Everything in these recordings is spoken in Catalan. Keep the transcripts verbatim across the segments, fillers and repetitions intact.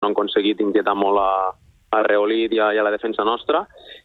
han aconseguit inquietar molt a, a Reolid i a, i a la defensa nostra.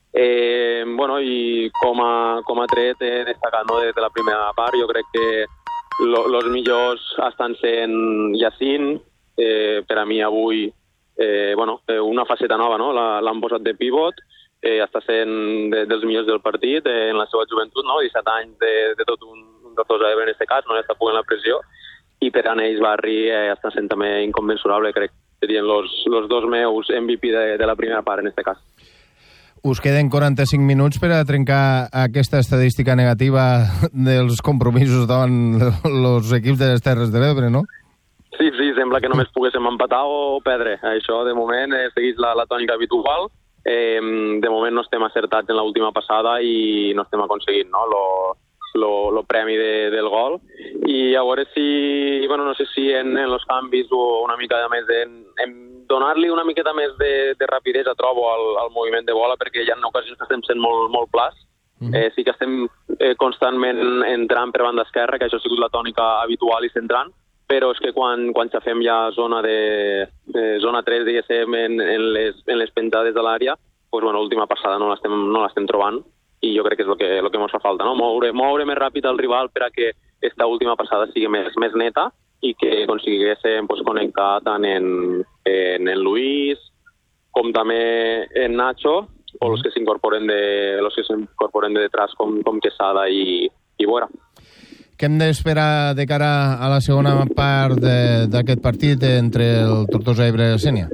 Eh, bueno, i com a, com a tret he destacat, no, des de la primera part, jo crec que els millors estan sent Yacine, eh, per a mi avui eh, bueno, una faceta nova, no? L'han posat de pivot, eh, està sent de, dels millors del partit eh, en la seva joventut, no? disset anys de, de tot un, un Tortosa Ebre en aquest cas, no està pugant la pressió, i per a Neix Barri eh, està sent també inconmensurable, crec que serien els dos meus M V P de, de la primera part en aquest cas. Us queden quaranta-cinc minuts per a trencar aquesta estadística negativa dels compromisos davant els equips de les Terres de l'Ebre, no? Sí, sí, sembla que només poguéssim empatar o perdre. Això, de moment, eh, segueix la, la tònica habitual. Eh, de moment no estem acertats en l'última passada i no estem aconseguint, no?, lo, lo, lo premi de, del gol. I a veure si, bueno, no sé si en, en los canvis o una mica més en, en donar-li una miqueta més de, de rapidesa, trobo, al, al moviment de bola, perquè hi ha ocasions que estem sent molt, molt plats. Mm-hmm. Eh, sí que estem eh, constantment entrant per banda esquerra, que això ha sigut la tònica habitual i centrant, però és que quan, quan xafem ja zona de, de zona tres, diguéssim, en, en, les, en les pentades de l'àrea, pues, bueno, l'última passada no l'estem, no l'estem trobant, i jo crec que és el que, el que ens fa falta, no? Moure, moure més ràpid el rival per a que aquesta última passada sigui més, més neta, i que aconseguíssim pues, connectar tant en, en, en Luis com també en Nacho, o els que s'incorporen de, los que s'incorporen de detrás com, com Quesada i, i Bora. Què hem d'esperar de cara a la segona part d'aquest partit entre el Tortosa Ebre i el Sénia?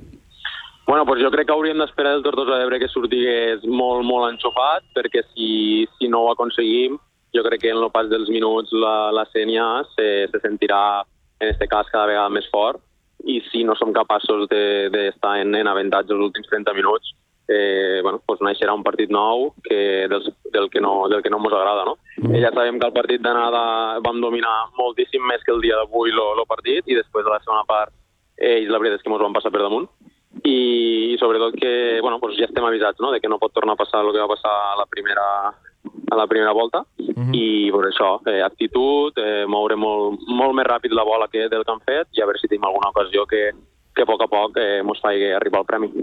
Bueno, pues jo crec que hauríem d'esperar el Tortosa Ebre que sortigués molt, molt enxufat, perquè si, si no ho aconseguim, jo crec que en el pas dels minuts la, la Sénia se, se sentirà, en aquest cas, cada vegada més fort, i si no som capaços d'estar de, en, en avantatge els últims trenta minuts, eh, bueno, pues naixerà un partit nou que, del, del que no, del que no ens agrada, no? Mm. Ja sabem que el partit d'anada vam dominar moltíssim més que el dia d'avui el partit, i després de la segona part ells la veritat és que ens van passar per damunt, i, i sobretot que, bueno, pues ja estem avisats, no?, de que no pot tornar a passar el que va passar a la primera a la primera volta, uh-huh. i per això, eh, actitud, eh, moure molt, molt més ràpid la bola que del que han fet, i a veure si tenim alguna ocasió que, que a poc a poc eh, mos faci arribar al premi.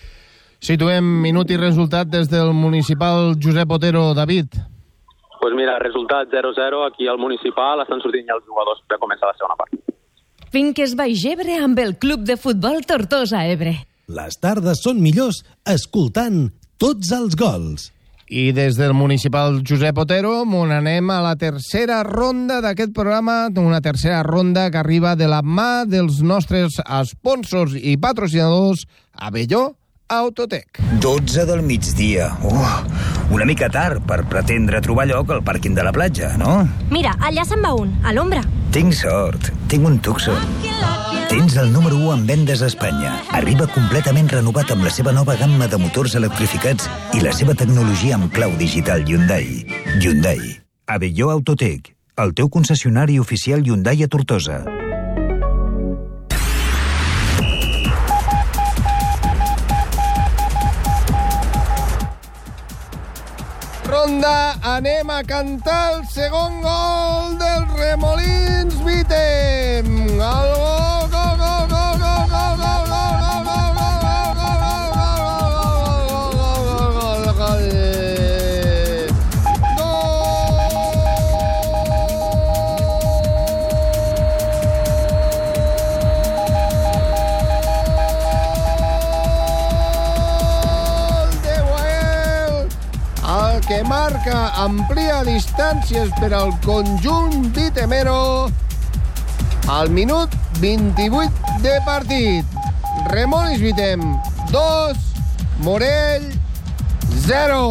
Situem minut i resultat des del municipal Josep Otero. David? Pues mira, resultat zero zero, aquí al municipal estan sortint ja els jugadors per començar la segona part. Finques Baix Ebre amb el Club de Futbol Tortosa Ebre. Les tardes són millors escoltant tots els gols. I des del municipal Josep Otero m'on anem a la tercera ronda d'aquest programa, una tercera ronda que arriba de la mà dels nostres sponsors i patrocinadors, Abelló Autotec. dotze del migdia. Uh, una mica tard per pretendre trobar lloc al pàrquing de la platja, no? Mira, allà se'n va un, a l'ombra. Tinc sort, tinc un Tucson. Tens el número u en vendes a Espanya. Arriba completament renovat amb la seva nova gamma de motors electrificats i la seva tecnologia amb clau digital Hyundai. Hyundai. Abelló Autotec, el teu concessionari oficial Hyundai a Tortosa. Ronda, anem a cantar el segon gol del Remolins Vitem. Gol, gol, gol, gol, gol, gol, gol, gol, gol, gol, gol, gol, que marca, amplia distàncies per al conjunt vitemero al minut vint-i-vuit de partit. Remolins Vitem dos, Morell zero.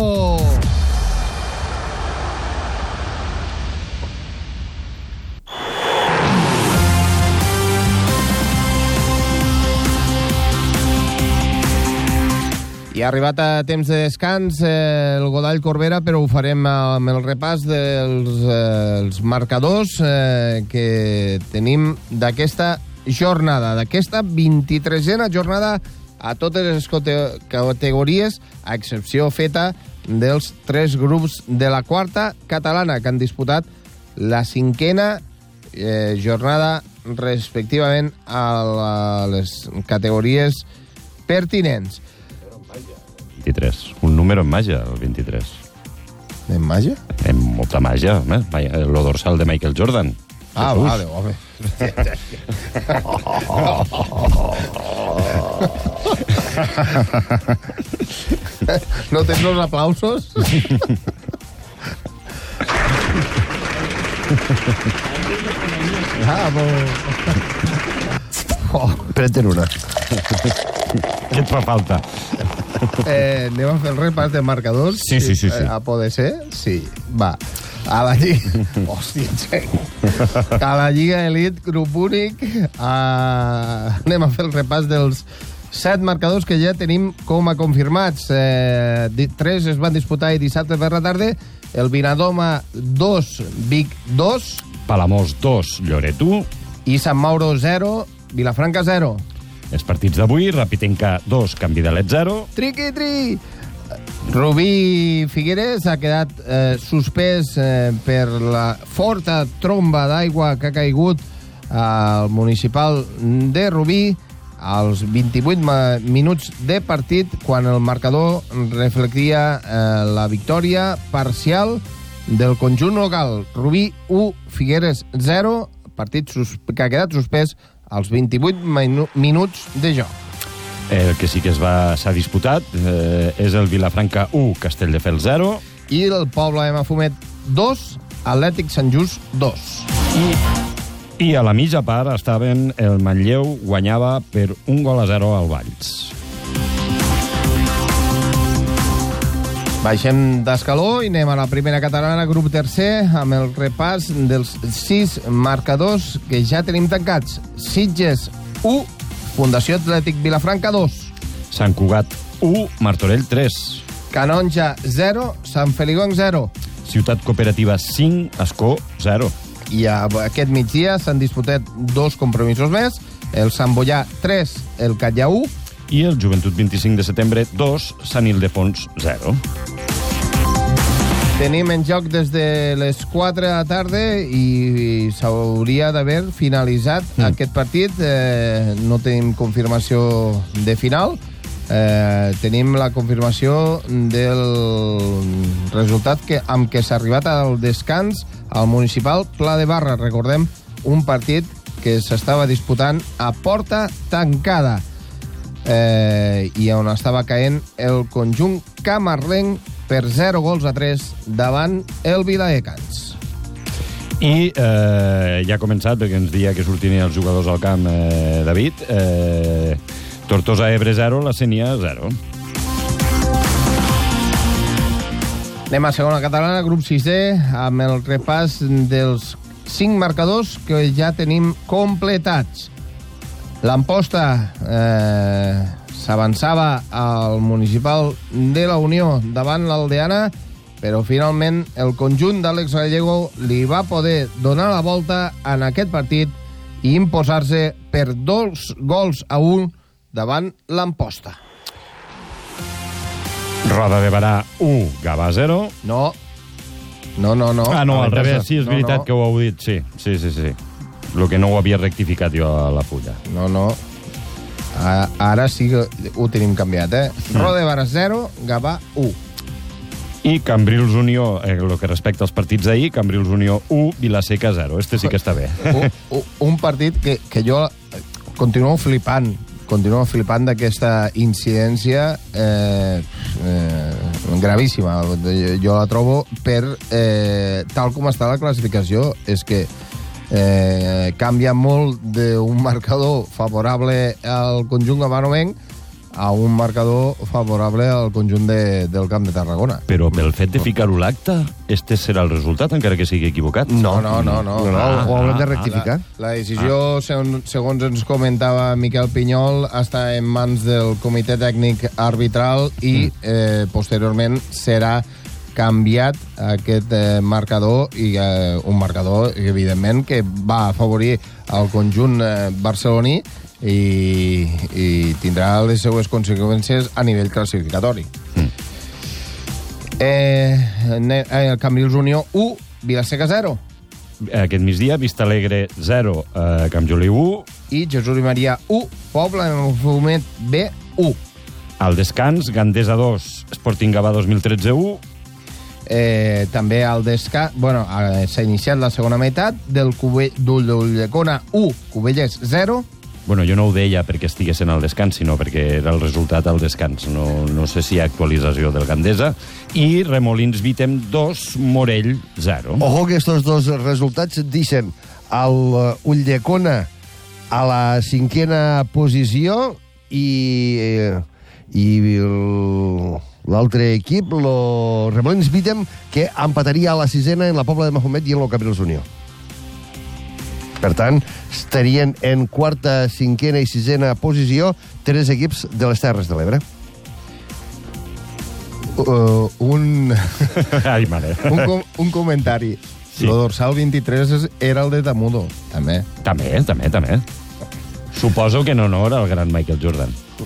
I ha arribat a temps de descans eh, el Godall Corbera, però ho farem amb el repàs dels eh, els marcadors eh, que tenim d'aquesta jornada, d'aquesta vint-i-tresena jornada a totes les categories, a excepció feta dels tres grups de la quarta catalana, que han disputat la cinquena eh, jornada respectivament a les categories pertinents. vint-i-tres. Un número en màgia, el vint-i-tres. En màgia? En molta màgia, home. El dorsal de Michael Jordan. Ah, Jesús. vale, home. No tens los aplausos? Ah, oh. Preten una. Què et fa falta? Eh, anem a fer el repàs de marcadors? Sí, sí, sí, sí. A poder ser? Sí. Va. A la Lliga... Hòstia, a la Lliga Elite, grup únic, a... anem a fer el repàs dels set marcadors que ja tenim com a confirmats. Eh, tres es van disputar i dissabte per la tarda. El Vinadoma dos, Vic dos. Palamós dos, Lloret u. I Sant Mauro zero, Vilafranca zero. Els partits d'avui, Rapitenca dos, Canvidalet zero. Triqui-tri! Rubí Figueres ha quedat eh, suspès eh, per la forta tromba d'aigua que ha caigut al municipal de Rubí als vint-i-vuit minuts de partit, quan el marcador reflectia eh, la victòria parcial del conjunt local. Rubí u, Figueres zero, partit que ha quedat suspès als vint-i-vuit minu minuts de joc. El que sí que es va s'ha disputat eh, és el Vilafranca u, Castelldefels zero. I el Poble de Mafumet dos, Atlètic Sant Just dos. I, I a la mitja part estaven el Manlleu guanyava per un gol a zero al Valls. Baixem d'escaló i anem a la primera catalana, grup tercer, amb el repàs dels sis marcadors que ja tenim tancats. Sitges u, Fundació Atlètic Vilafranca dos. Sant Cugat u, Martorell tres. Canonja zero, Sant Feligonc zero. Ciutat Cooperativa cinc, Ascó zero. I a aquest migdia s'han disputat dos compromisos més. El Sant Boià tres, el Catllà u. I el Joventut vint-i-cinc de setembre dos, Sant Ildefons zero. Tenim en joc des de les quatre de la tarda i s'hauria d'haver finalitzat mm. aquest partit. Eh, no tenim confirmació de final. Eh, tenim la confirmació del resultat que, amb què s'ha arribat al descans al municipal Pla de Barra. Recordem, un partit que s'estava disputant a porta tancada. Eh, i on estava caent el conjunt camarlenc per zero gols a tres davant el Viladecans. I eh, ja ha començat, perquè ens dia que sortien els jugadors al camp, eh, David. Eh, Tortosa Ebre zero, la Sénia zero. Anem a segona catalana, grup sisè, amb el repàs dels cinc marcadors que ja tenim completats. L'Amposta eh, s'avançava al municipal de la Unió davant l'Aldeana, però finalment el conjunt d'Àlex Gallego li va poder donar la volta en aquest partit i imposar-se per dos gols a un davant l'Amposta. Roda de Barà u, Gavà zero. No, no, no, no. Ah, no, al revés, sí, és no, veritat no. que ho heu dit, sí, sí, sí, sí. El que no ho havia rectificat jo a la fulla. No, no. A, ara sí que ho tenim canviat, eh? Mm. Roda de Barà zero, Gavà u. I Cambrils Unió, eh, el que respecta als partits d'ahir, Cambrils Unió u, Vilaseca zero. Este sí que està bé. un, un partit que, que jo continuo flipant, continuo flipant d'aquesta incidència eh, eh, gravíssima. Jo la trobo per, eh, tal com està la classificació, és que eh, canvia molt d'un marcador favorable al conjunt gavanomenc a un marcador favorable al conjunt de, del Camp de Tarragona. Però pel fet de ficar-ho l'acte, este serà el resultat, encara que sigui equivocat? No, no, no. no, no, no ah, ho haurem de ah, rectificar. La, la decisió, ah. segons, segons ens comentava Miquel Pinyol, està en mans del comitè tècnic arbitral i mm. eh, posteriorment serà canviat aquest eh, marcador, i eh, un marcador, evidentment, que va afavorir el conjunt eh, barceloní i, i tindrà les seues conseqüències a nivell classificatori. Mm. Eh, eh, Cambrils Unió u, Vilaseca zero. aquest migdia, Vista Alegre zero, eh, Campjolí u. I Jesús i Maria u, Pobla en Fumet B u. Al descans, Gandesa dos, Sporting Gavà dos mil tretze u. Eh, també al descans... Bueno, eh, s'ha iniciat la segona meitat del d'Ulldecona u, Cubelles zero. Bueno, jo no ho deia perquè estiguessin al descans, sinó perquè era el resultat al descans. No, no sé si hi ha actualització del Gandesa. I Remolins Vitem dos, Morell zero. Ojo que estos dos resultats deixen el uh, Ulldecona a la cinquena posició i, i el, l'altre equip, el Remolins Vitem, que empataria a la sisena en la Pobla de Mafumet i en el Cabrils Unió. Per tant, estarien en quarta, cinquena i sisena posició tres equips de les Terres de l'Ebre. Uh, un... Ai, mare. un, com, un comentari. Sí. Lo dorsal vint-i-tres era el de Tamudo, també. També, també, també. Suposo que en honor al gran Michael Jordan.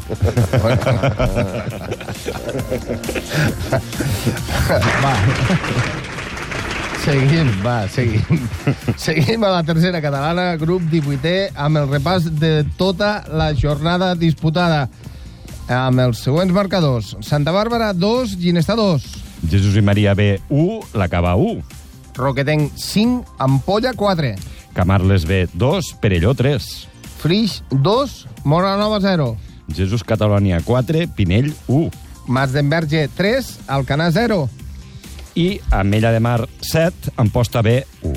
Va. Seguim, va, seguim. Seguim a la tercera catalana, grup divuitè, amb el repàs de tota la jornada disputada. Amb els següents marcadors. Santa Bàrbara dos, Ginestà dos. Jesús i Maria B u, la Cava u. Roquetenc cinc, Ampolla quatre. Camarles B dos, Perelló tres. Flix dos, Móra-la-Nova zero. Jesús Catalònia quatre, Pinell u. Mas d'Enverge tres, Alcanar zero. I Ametlla de Mar set, Amposta B u.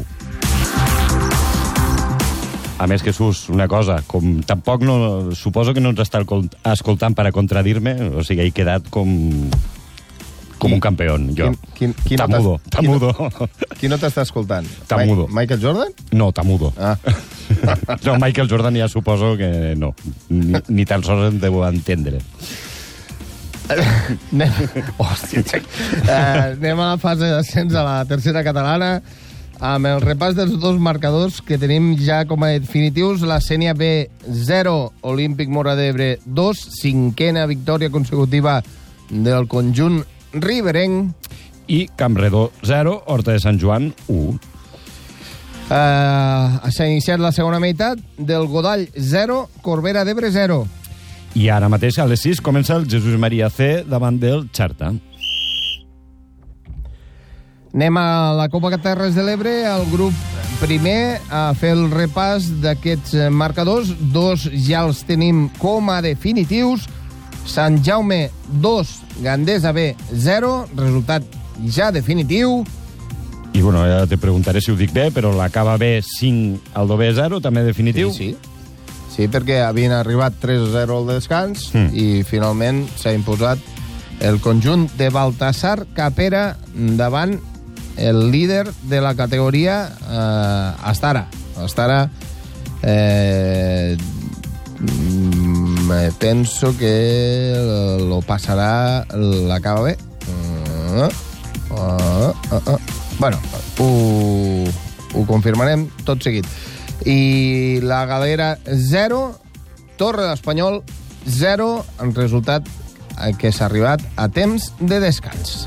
A més, Jesús, una cosa, com tampoc no... Suposo que no ens està escoltant per a contradir-me, o sigui, he quedat com... com un campió, jo. Quin, quin, quin tamudo, no tamudo. Qui no t'està escoltant? Tamudo. Ma Michael Jordan? No, tamudo. Ah. No, Michael Jordan ja suposo que no. Ni, ni tan sols em deu entendre. anem, hòstia, uh, anem a la fase d'ascens a la tercera catalana amb el repàs dels dos marcadors que tenim ja com a definitius. La Sénia B zero, Olímpic Móra d'Ebre dos, cinquena victòria consecutiva del conjunt riberenc. I Campredó zero, Horta de Sant Joan u. Uh, s'ha iniciat la segona meitat del Godall zero, Corbera d'Ebre zero. I ara mateix, a les sis, comença el Jesús Maria C davant del Xarta. Anem a la Copa Terres de l'Ebre, el grup primer, a fer el repàs d'aquests marcadors. Dos ja els tenim com a definitius. Sant Jaume dos, Gandesa B zero, resultat ja definitiu. I, bueno, ja te preguntaré si ho dic bé, però la Cava B cinc, Aldo B zero, també definitiu? Sí, sí. Sí, perquè havien arribat tres a zero al descans mm. i finalment s'ha imposat el conjunt de Baltasar Capera davant el líder de la categoria eh, Astara. Astara eh, mm, penso que lo passarà la Cava B. Uh, uh, uh, uh. Bueno, ho, ho confirmarem tot seguit. I la Galera zero, Torre d'Espanyol zero, en resultat que s'ha arribat a temps de descans.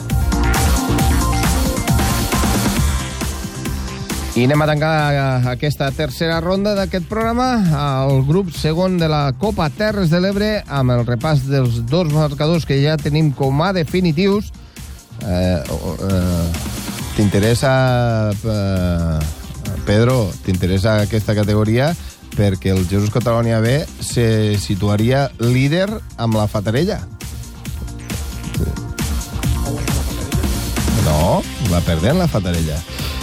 I anem a tancar aquesta tercera ronda d'aquest programa al grup segon de la Copa Terres de l'Ebre amb el repàs dels dos marcadors que ja tenim com a definitius. Eh, eh, T'interessa... Eh, Pedro, t'interessa aquesta categoria perquè el Jesús Catalònia B se situaria líder amb la Fatarella. No, va perdent la Fatarella.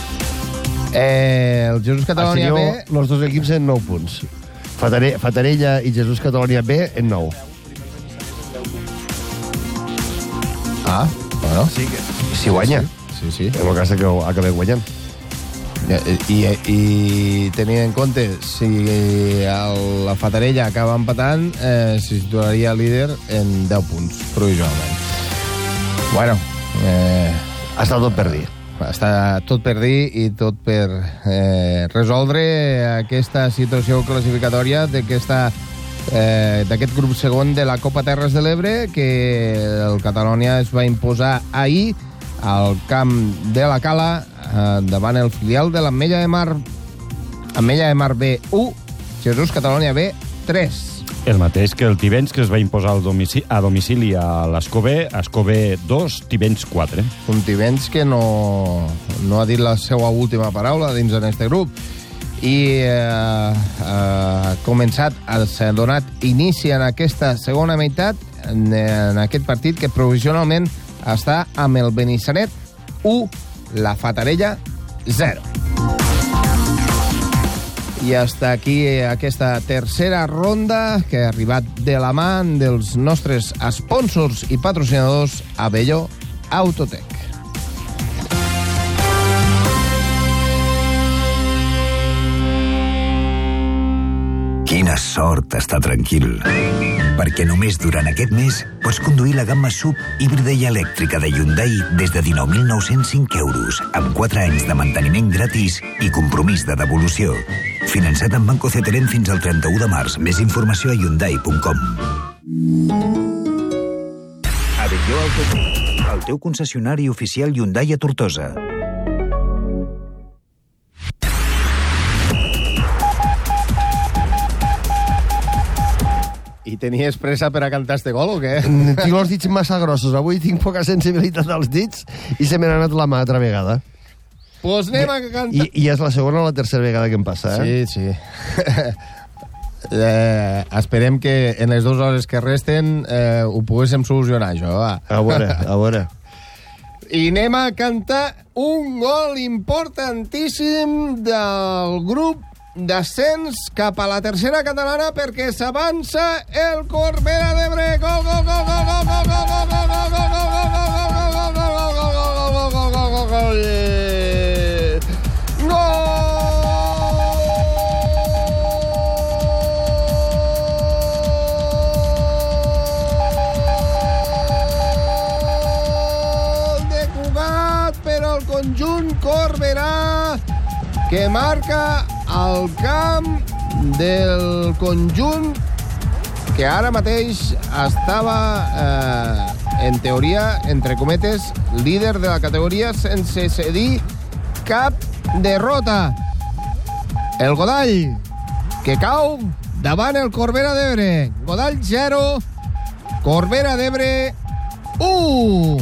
Eh, el Jesús Catalònia B... Els dos equips en nou punts. Fatare, Fatarella i Jesús Catalònia B en nou. Ah, bueno. Sí, que, si guanya. Sí, sí. En el cas que ho acabi guanyant. I, i tenint en compte si el, la Fatarella acaba empatant, eh, se situaria líder en deu punts provisionalment. Bueno, eh, està tot per dir. Està tot per dir i tot per eh, resoldre aquesta situació classificatòria d'aquesta eh, d'aquest grup segon de la Copa Terres de l'Ebre, que el Catalònia es va imposar ahir al camp de la Cala eh, davant el filial de l'Ametlla de Mar. Ametlla de Mar B, u, Jesús Catalunya B, tres. El mateix que el Tivenys, que es va imposar al domicili, a domicili a l'Escobé, Escobé dos, Tivenys quatre. Un Tivenys que no, no ha dit la seva última paraula dins en este grup. I eh, ha començat, s'ha donat inici en aquesta segona meitat, en, en aquest partit que provisionalment està amb el Benissanet u, la Fatarella zero. I hasta aquí aquesta tercera ronda que ha arribat de la mà dels nostres sponsors i patrocinadors Abelló Autotec. Quina sort estar tranquil. Perquè només durant aquest mes pots conduir la gamma S U V híbrida i elèctrica de Hyundai des de dinou mil nou-cents cinc euros, amb quatre anys de manteniment gratis i compromís de devolució. Finançat amb Banco Ceterem fins al trenta-u de març. Més informació a hyundai punt com. Abelló Autotec, el teu concessionari oficial Hyundai a Tortosa. I tenies pressa per a cantar este gol, o què? Tinc els dits massa grossos. Avui tinc poca sensibilitat als dits i se me n'ha anat la mà altra vegada. Pues anem a cantar... I, I és la segona o la tercera vegada que em passa, eh? Sí, sí. eh, esperem que en les dues hores que resten eh, ho poguéssim solucionar, això, va. A veure, a veure. I anem a cantar un gol importantíssim del grup d'ascens cap a la tercera catalana perquè s'avança el Corbera d'Ebre. Gol, gol, gol, gol, gol, gol, gol, gol, gol, gol, gol, gol, de Cugat per al conjunt corberà que marca al camp del conjunt que ara mateix estava, eh, en teoria, entre cometes, líder de la categoria sense cedir cap derrota. El Godall, que cau davant el Corbera d'Ebre. Godall zero, Corbera d'Ebre u.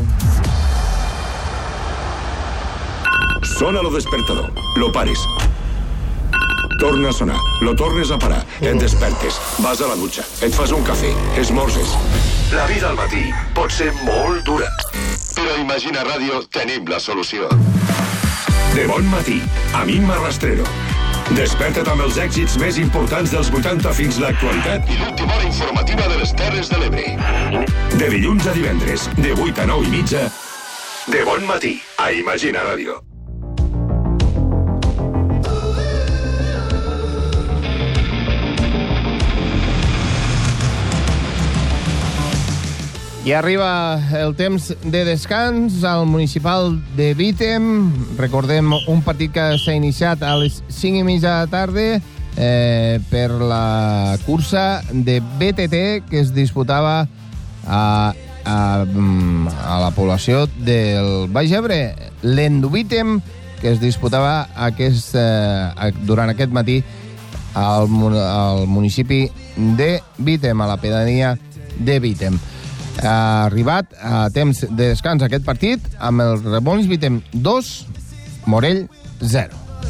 Sona lo despertador. Lo pares. Torna a sonar. Lo tornes a parar. Et despertes. Vas a la dutxa. Et fas un cafè. Esmorzes. La vida al matí pot ser molt dura. Però a Imagina Ràdio tenim la solució. De bon matí. Amim Rastrero. Desperta't amb els èxits més importants dels vuitanta fins l'actualitat i l'última hora informativa de les Terres de l'Ebre. De dilluns a divendres, de vuit a nou i mitja, de bon matí, a Imagina Ràdio. I arriba el temps de descans al municipal de Vítem. Recordem un partit que s'ha iniciat a les cinc i mitja de la tarda eh, per la cursa de B T T que es disputava a, a, a la població del Baix Ebre. L'Enduvítem, que es disputava aquest, eh, durant aquest matí al, al municipi de Vítem, a la pedania de Vítem. Ha arribat a temps de descans aquest partit amb el Remolins Vítem dos, Morell zero.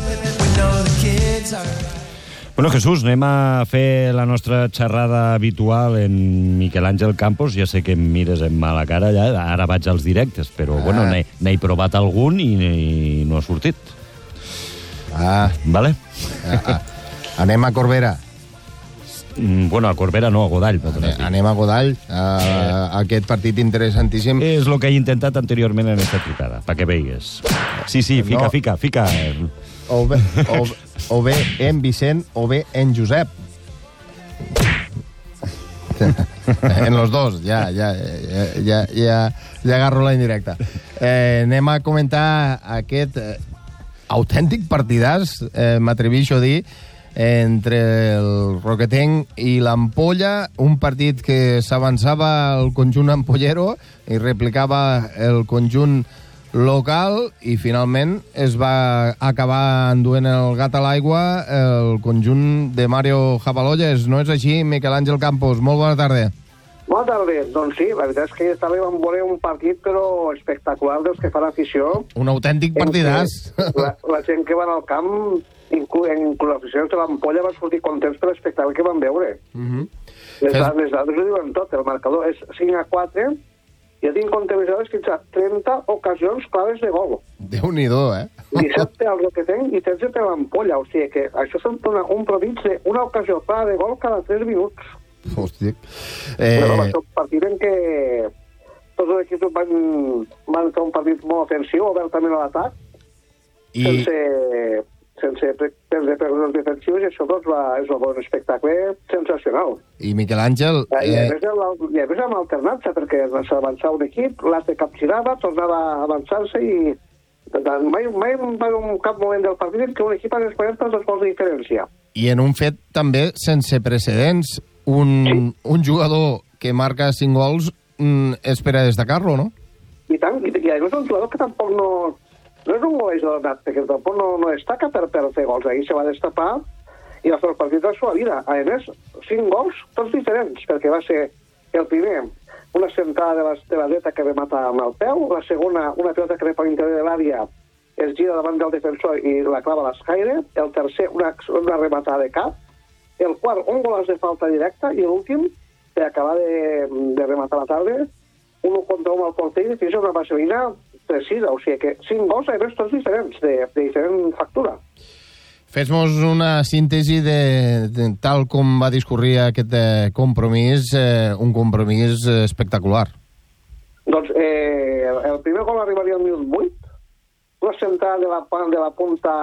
Bueno, Jesús, anem a fer la nostra xerrada habitual en Miquel Àngel Campos. Ja sé que em mires amb mala cara, ja. Ara vaig als directes, però ah. bueno, n'he provat algun i, i no ha sortit. Ah. Vale? Ah, ah. Anem a Corbera. Mm, bueno, a Corbera no, a Godall. Anem, anem a Godall, a, a aquest partit interessantíssim. És el que he intentat anteriorment en esta trucada, perquè veigues. Sí, sí, fica, no. fica, fica. O bé, o, o bé en Vicent o bé en Josep. En los dos, ja, ja, ja, ja, ja, ja agarro la indirecta. Eh, anem a comentar aquest eh, autèntic partidàs, eh, m'atreveixo a dir, entre el Roquetenc i l'Ampolla, un partit que s'avançava el conjunt ampollero i replicava el conjunt local i finalment es va acabar enduent el gat a l'aigua el conjunt de Mario Jabalolles. No és així, Miquel Àngel Campos? Molt bona tarda. Bona tarda. Doncs sí, la veritat és que també vam veure un partit però espectacular dels que fan afició. Un autèntic partidàs. La, la gent que van al camp, inclús l'afició de l'Ampolla, va sortir contents per l'espectacle que van veure. Uh-huh. Les, Fes... les dades ho diuen tot. El marcador és cinc a quatre. Ja tinc comptabilitzades fins a trenta ocasions claves de gol. Déu-n'hi-do, eh? disset al Roquetenc i tretze per l'Ampolla. O sigui que això són una, un provig d'una ocasió clara de gol cada tres minuts. Hòstia. Eh... Però va ser un partit en què tots els equips van, van fer un partit molt ofensiu, obertament a l'atac, I... sense, sense perdre perdos defensius, i això doncs va, és un bon espectacle sensacional. I Miquel Àngel... Eh... I a més, el, i a més amb alternança, perquè s'avançava un equip, l'altre capgirava, tornava a avançar-se i mai, mai va haver un cap moment del partit en què un equip hagués guanyat per dos gols de diferència. I en un fet també sense precedents, un, sí. un jugador que marca cinc gols mm, és per a destacar-lo, no? I tant, i, i a més un jugador que tampoc no... No és un golejador nat, que tampoc no, no destaca per, per fer gols. Ahir se va destapar i va fer el partit de la seva vida. A més, cinc gols, tots diferents, perquè va ser el primer, una centrada de la, de la dreta que remata amb el peu, la segona, una pilota que rep a l'interior de l'àrea, es gira davant del defensor i la clava a l'escaire, el tercer, una, una rematada de cap, el quart, un golaç de falta directa, i l'últim, per acabar de, de rematar la tarda, un contra un al porter i fins a una vaselina precisa, o sigui que cinc gols a més tots diferents, de, de diferent factura. Fes-nos una síntesi de, de tal com va discorrir aquest eh, compromís, eh, un compromís eh, espectacular. Doncs eh, el primer gol arribaria al minut vuit, una sentada de la, de la punta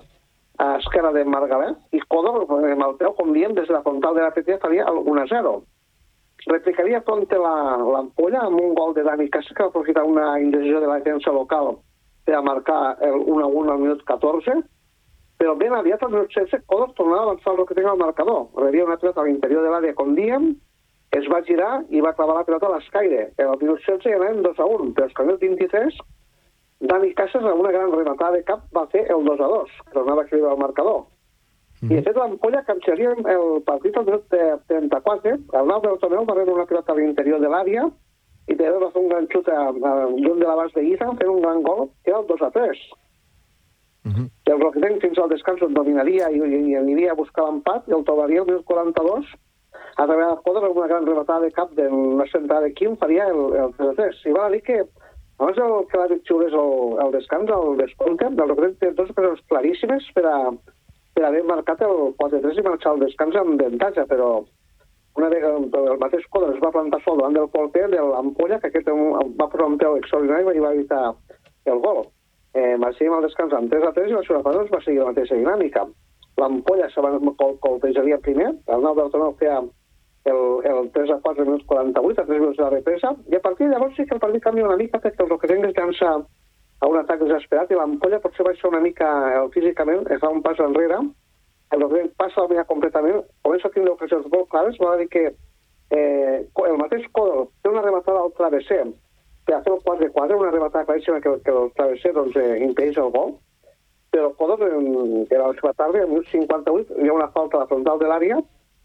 a esquerra de Margalef, i Codor, amb el peu, com diem, des de la frontal de la petita, faria el un a zero. Replicaria contra l'Ampolla amb un gol de Dani Casas, que va aprofitar una indecisió de la defensa local per a marcar el un a un al minut catorze, però ben aviat al minut setze Codor tornava a avançar el que tenia el marcador. Rebia una pilota a l'interior de l'àrea, com diem, es va girar i va clavar la pilota a l'escaire. El minut setze ja anàvem dos a un, però al minut vint-i-tres Dani Casas, amb una gran rematada de cap, va fer el dos a dos, que tornava a escriure el marcador. I de fet l'Ampolla capgiraria el partit al minut trenta-quatre. El nou del Toneu va rebre una pilota a l'interior de l'àrea i també va fer un gran xut a, a lluny de l'abast de Izan, fent un gran gol, que era el dos a tres. Uh-huh. El Roquetenc fins al descans el dominaria i, i, i aniria a buscar l'empat i el trobaria el minut quaranta-dos a través de Codor amb una gran rematada de cap d'una centrada de Quim faria el, el tres a tres. I val a dir que abans el que va xiular és el, el descans, el descompte, el Roquetenc té dues ocasions claríssimes per a per haver marcat el quatre a tres i marxar al descans amb avantatge, però una vegada el mateix Codor es va plantar sol davant del porter de l'Ampolla, que aquest va posar un peu extraordinari i va evitar el gol. Eh, marxaríem al descans amb tres a tres i la segona part va seguir la mateixa dinàmica. L'Ampolla se va colpejaria primer, el nou del Toneu feia el, el tres a quatre minuts quaranta-vuit, a tres minuts de la represa, i a partir de llavors sí que el partit canvia una mica perquè el Roquetenc es llança a un atac desesperat i l'Ampolla potser baixa una mica el, físicament, es fa un pas enrere, el Roquetenc passa la mina completament, comença a tindre ocasions molt clares, va dir que eh, el mateix Codor té una rematada al travesser per a fer el quatre a quatre, una rematada claríssima que, que el travesser doncs, eh, impedeix el gol, però Codor, eh, que era la seva tarda, al minut cinquanta-vuit, hi ha una falta a la frontal de l'àrea,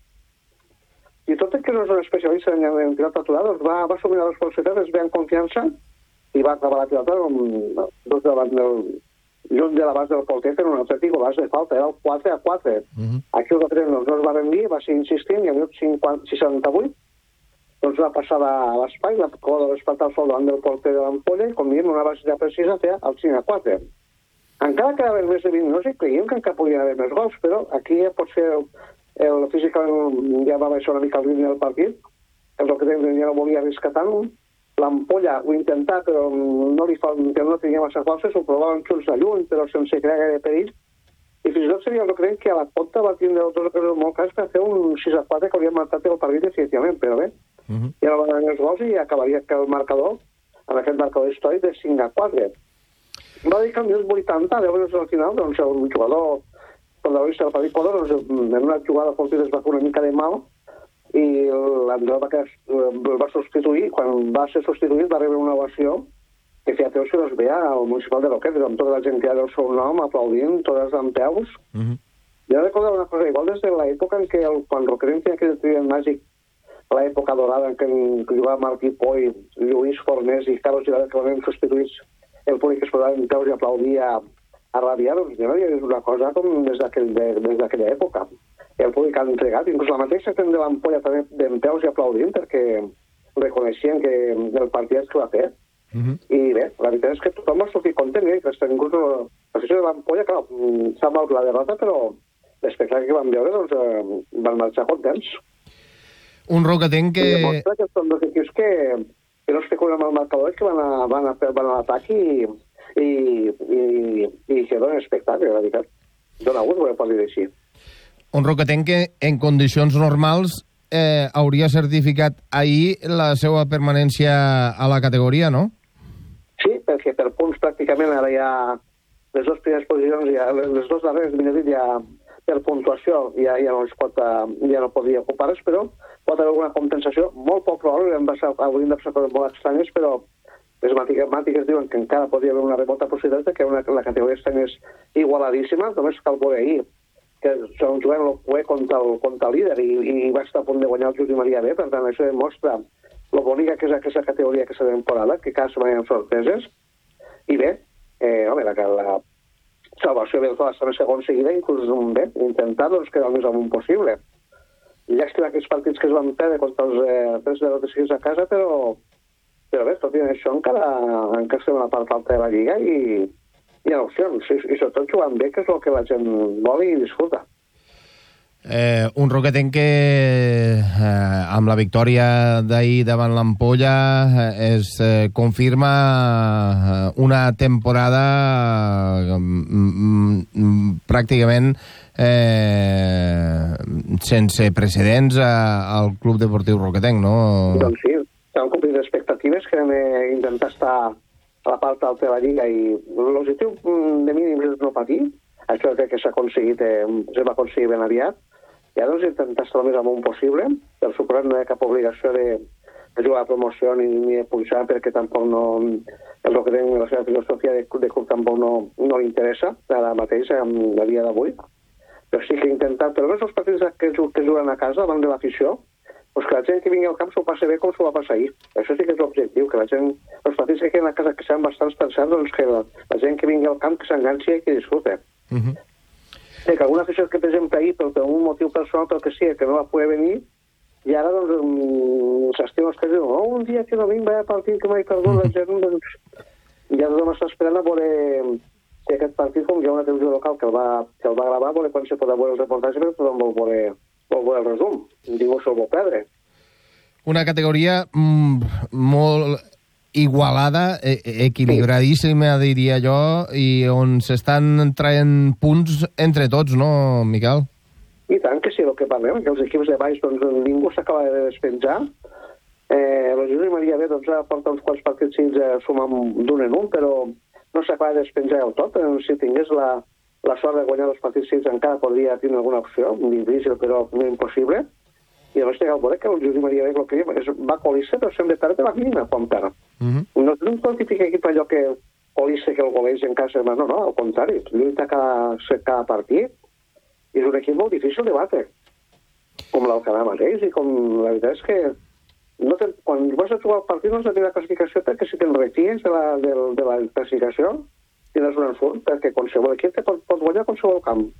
i tot i que no és un especialista en, en pilota aturada, doncs va, va assumir la responsabilitat, es ve en confiança, i va acabar la pilota doncs, davant del lluny de l'abast del porter fent un autèntic golaç de falta, era el quatre a quatre. Uh-huh. Aquí el Roquetenc no es va rendir, va ser insistint, i al minut seixanta-vuit doncs va passar a l'espai, la Codor es plantar el sol davant del porter de l'Ampolla i, com diem, una base ja precisa feia el cinc a quatre. Encara quedaven més de vint minuts i creiem que encara podien haver més gols, però aquí ja pot ser el, el físicament ja va baixar una mica el ritme del partit, el Roquetenc ja no volia arriscar tant. L'Ampolla ho intentà, però no li fa, no tenia massa forces, ho provaven xuts de lluny, però sense crear gaire perill. I fins i tot seria el Roquetenc que a la conta va tindre dos ocasions molt clars per fer un sis a quatre que hauria marcat el partit definitivament, però bé. Uh-huh. I ara van anar els gols i acabaria que el marcador, en aquest marcador històric, de cinc a quatre. Va dir que al minut vuitanta, deu minuts al final, doncs el jugador, quan el vista del partit Codor, doncs, en una jugada fortuna es va fer una mica de mal, i l'Andreu va, va substituir, quan va ser substituït va rebre una ovació que feia temps que no es veia al municipal de Roquetes, amb tota la gent que hi ha del seu nom, aplaudint, totes amb peus. Uh -huh. Jo recordo una cosa igual des de l'època en què, el, quan Roquetes feia aquell trident màgic, l'època dorada en què jugava Martí Poi, Lluís Fornés i Carlos Girard, que van substituïts, el públic es posava en peus i aplaudia a rabiar, doncs jo no havia vist una cosa com des d'aquella època. El públic ha entregat, inclús la mateixa gent de l'Ampolla també d'en peus i aplaudint, perquè reconeixien que el partit es va fer. Uh -huh. I bé, la veritat és que tothom va sortir content, eh? Inclús l'associació de l'Ampolla, clar, s'ha mal la derrota, però l'espectacle que van veure, doncs, eh, van marxar contents. Un roquetenc que... I demostra que són dos equips que, que no especulen amb el marcador, que van a, van a, van a l'atac i, i, i, i que donen espectacle, la veritat. Dona gust, ho pot dir així. Un roquetenc que, en condicions normals, eh, hauria certificat ahir la seva permanència a la categoria, no? Sí, perquè per punts pràcticament ara ja les dues primeres posicions, ja, les dues darreres, millor dit, ja per puntuació ja, ja, no es pot, ja no podria ocupar-les, però pot haver alguna compensació molt poc probable, haurien de passar coses molt estranyes, però les matemàtiques diuen que encara podria haver una remota possibilitat que una, la categoria estranya és igualadíssima, només cal veure ahir que són jugant el Pué contra el, contra el líder i, i va estar a punt de guanyar el Josep Maria B, per tant això demostra lo bonica que és aquesta categoria aquesta temporada, que cada setmana hi ha sorpreses, i bé, eh, home, la, la salvació ve tota la segona seguida, inclús bé, intentar doncs, quedar el més amunt possible. Llàstima aquests partits que es van perdre contra els eh, tres derrotes seguits a casa, però, però bé, tot i això encara, encara estem a la part alta de la Lliga i hi ha opcions, i, i sobretot jugant bé, que és el que la gent vol i disfruta. Eh, un roquetenc que eh, amb la victòria d'ahir davant l'Ampolla eh, es eh, confirma una temporada eh, mm, pràcticament eh, sense precedents a, al Club Deportiu Roquetenc, no? Doncs sí, s'han complit les expectatives que vam intentar estar a la part alta de la Lliga i l'objectiu de mínims és no patir. Això crec que s'ha aconseguit, eh, es va aconseguir ben aviat. I ara doncs intentar estar el més amunt possible. Per suposat no hi ha cap obligació de, de jugar a promoció ni, ni de punxar, perquè tampoc no... El que tenen la seva filosofia de, de club tampoc no, no li interessa ara mateix, a dia d'avui. Però sí que intentar, però més els partits que, que juguen a casa davant de l'afició, pues que la gent que vingui al camp s'ho passi bé com s'ho va passar ahir. Això sí que és l'objectiu, que la gent, els partits que queden a casa que sean bastants pensats, doncs que la, la gent que vingui al camp que s'enganxi i que disfrute. Uh -huh. Sí, que alguna afició que, per exemple, ahir, per un motiu personal, pel que sigui, que no va poder venir, i ara, doncs, um, s'estima els que diuen, oh, un dia que no vinc, vaya partit que m'he perdut, la gent, doncs, ja tothom està esperant a veure si aquest partit, com hi ha una televisió local que el va, que el va gravar, veure quan se pot veure el reportatge, però tothom vol veure, vol veure el resum. Ningú se'l vol perdre. Una categoria mm, molt igualada, e equilibradíssima, diria jo, i on s'estan traient punts entre tots, no, Miquel? I tant que sí, el que parlem, que els equips de baix, doncs, ningú s'acaba de despenjar. Eh, el Josep Maria B, doncs, porta uns quants partits seguits eh, sumant d'un en un, però no s'acaba de despenjar del tot. Eh, si tingués la, la sort de guanyar els partits seguits encara podria tenir alguna opció, difícil, però no impossible. I llavors cal veure que el Josep Maria B, el que és, va colissa, però sempre perd la mínima quan perd. Uh -huh. No és un típic equip allò que colissa, que el goleix en casa, no, no, al contrari, lluita cada, cada partit, i és un equip molt difícil de batre, com l'Alcanar mateix, i com la veritat és que no ten, quan vas a jugar el partit no has de tenir la classificació, perquè si te'n reties de la, de, de la classificació tens un ensurt, perquè qualsevol equip te pot, pot guanyar qualsevol camp.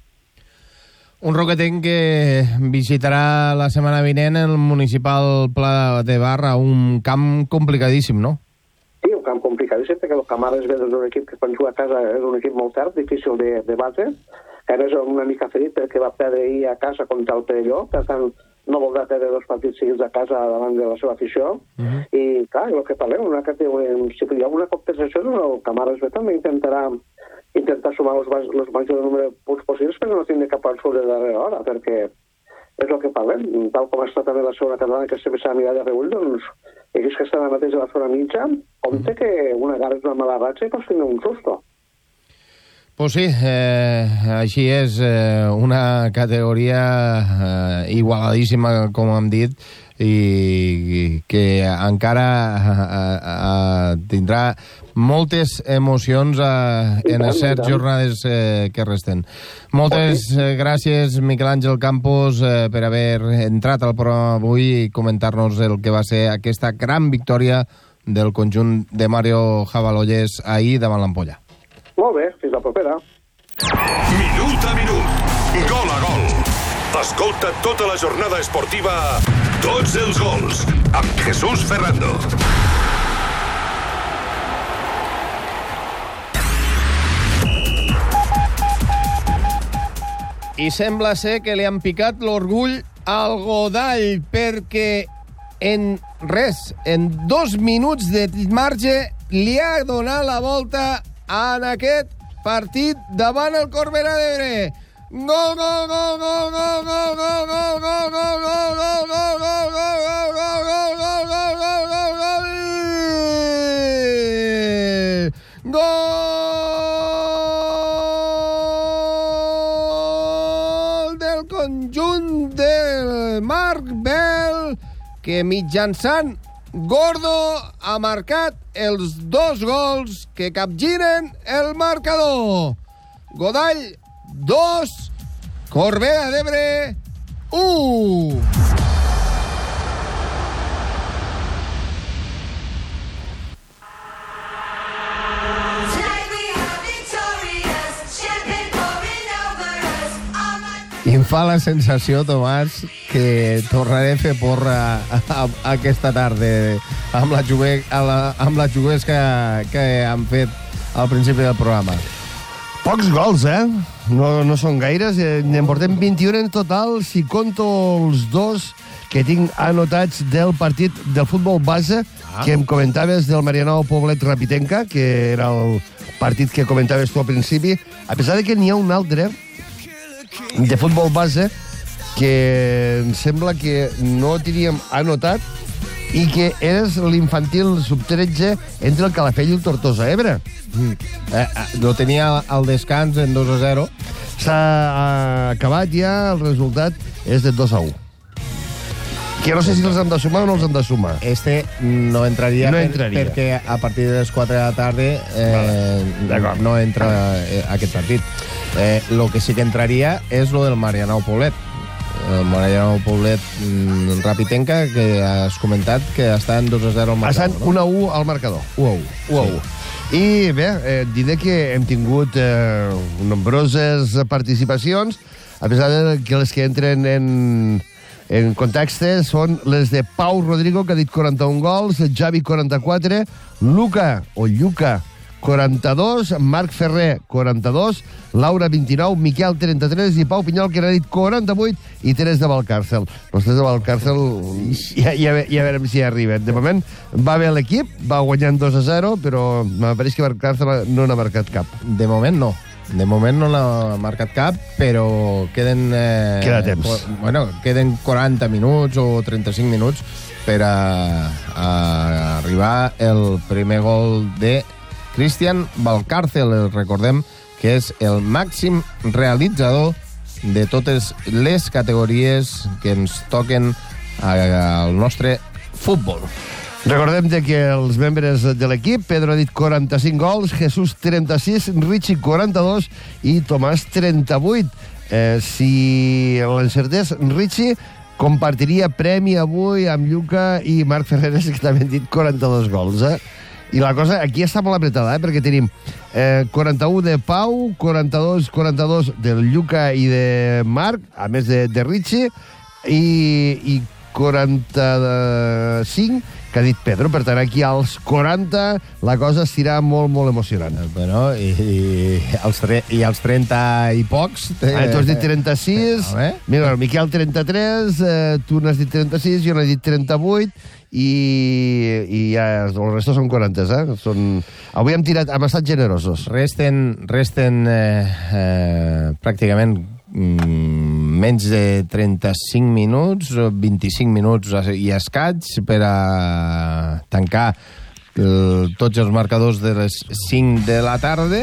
Un roquetenc que visitarà la setmana vinent el municipal Pla de Barra, un camp complicadíssim, no? Sí, un camp complicadíssim, perquè el Camarles ve d'un equip que quan juga a casa és un equip molt tard, difícil de, de batre, que a més és una mica ferit perquè va perdre ahir a casa contra el Perelló, per tant no voldrà perdre dos partits seguits a casa davant de la seva afició, uh -huh. i clar, el que parlem, una categoria, si hi ha una compensació, el Camarles B també intentarà intentar sumar els, els majors número de punts possibles, però no tindre cap ensurt de darrera hora, perquè és el que parlem, tal com està també la segona catalana, que sempre s'ha mirat de reull, doncs equips que estan a mateix de la zona mitja, compte que una gara és una mala ratxa i pots tindre un susto. Pues sí, eh, així és, eh, una categoria eh, igualadíssima, com hem dit, i, i que encara eh, eh, tindrà moltes emocions eh, en les set jornades eh, que resten. Moltes eh, gràcies, Miquel Àngel Campos, eh, per haver entrat al programa avui i comentar-nos el que va ser aquesta gran victòria del conjunt de Mario Javaloyes ahir davant l'Ampolla. Molt bé, fins la propera. Minut a minut, gol a gol. Escolta tota la jornada esportiva, tots els gols, amb Jesús Ferrando. I sembla ser que li han picat l'orgull al Godall, perquè en res, en dos minuts de marge, li ha donat la volta en aquest partit davant el Corbera d'Ebre. Gol, gol, gol, gol, gol, gol, gol, gol, gol, gol, gol, gol, gol, gol, gol, gol, gol del conjunt del Marc Bel, que mitjançant Gordo ha marcat els dos gols que capgiren el marcador. Godall, dos, Corbera d'Ebre, u. I em fa la sensació, Tomàs, que tornaré a fer porra a, a, a aquesta tarda amb la, jugue, a la, amb les jugues que, que han fet al principi del programa. Pocs gols, eh? No, no són gaires. En portem vint-i-un en total, si conto els dos que tinc anotats del partit del futbol base, ah. que em comentaves del Marianao Poblet Rapitenca, que era el partit que comentaves tu al principi, a pesar de que n'hi ha un altre de futbol base que em sembla que no teníem anotat i que és l'infantil sub tretze entre el Calafell i el Tortosa Ebre. Mm. Eh, eh, lo tenia al descans en dos a zero. S'ha acabat ja, el resultat és de dos a u. Que no sé si els han de sumar o no els han de sumar. Este no entraria, no per, entraria. perquè a partir de les quatre de la tarda eh, vale. no entra eh, aquest partit. Eh, lo que sí que entraria és lo del Marianao Poblet. El Marianao Poblet mm, Rapitenca, que has comentat que està en dos a zero al marcador. Estan un a u al marcador. u a u. u a u. Sí. I bé, eh, diré que hem tingut eh, nombroses participacions, a pesar de que les que entren en, en context són les de Pau Rodrigo, que ha dit quaranta-un gols, Javi quaranta-quatre, Luca o Lluca quaranta-dos, Marc Ferrer quaranta-dos, Laura vint-i-nou, Miquel trenta-tres i Pau Pinyol, que n'ha dit quaranta-vuit, i tres de Valcàrcel. Els tres de Valcàrcel ja, ja, ja veurem si arriben. De moment va bé l'equip, va guanyant dos a zero, però m'apareix que Valcàrcel no n'ha marcat cap. De moment no. De moment no n'ha marcat cap, però queden... Eh, Queda temps. Bueno, queden quaranta minuts o trenta-cinc minuts per a, a arribar el primer gol de Cristian Valcàrcel. Recordem que és el màxim realitzador de totes les categories que ens toquen al nostre futbol. Recordem que els membres de l'equip, Pedro ha dit quaranta-cinc gols, Jesús trenta-sis, Richie quaranta-dos i Tomàs trenta-vuit. Eh, si l'encertés Richie, compartiria premi avui amb Lluca i Marc Ferreres, que també han dit quaranta-dos gols, eh? I la cosa aquí està molt apretada, eh? Perquè tenim eh, quaranta-u de Pau, quaranta-dos, quaranta-dos del Lluca i de Marc, a més de, de Richie, i, i quaranta-cinc que ha dit Pedro. Per tant, aquí als quaranta la cosa serà molt, molt emocionant. Bueno, i, i, els, tre i els trenta i pocs... Ah, tu has dit trenta-sis, eh? Mira, el Miquel trenta-tres, eh, tu n'has dit trenta-sis, jo n'he dit trenta-vuit, i, i ja, els restos són quaranta, eh? Són... Avui hem tirat, hem estat generosos. Resten, resten eh, eh, pràcticament mm, menys de trenta-cinc minuts, vint-i-cinc minuts i escaig per a tancar el, tots els marcadors de les cinc de la tarda,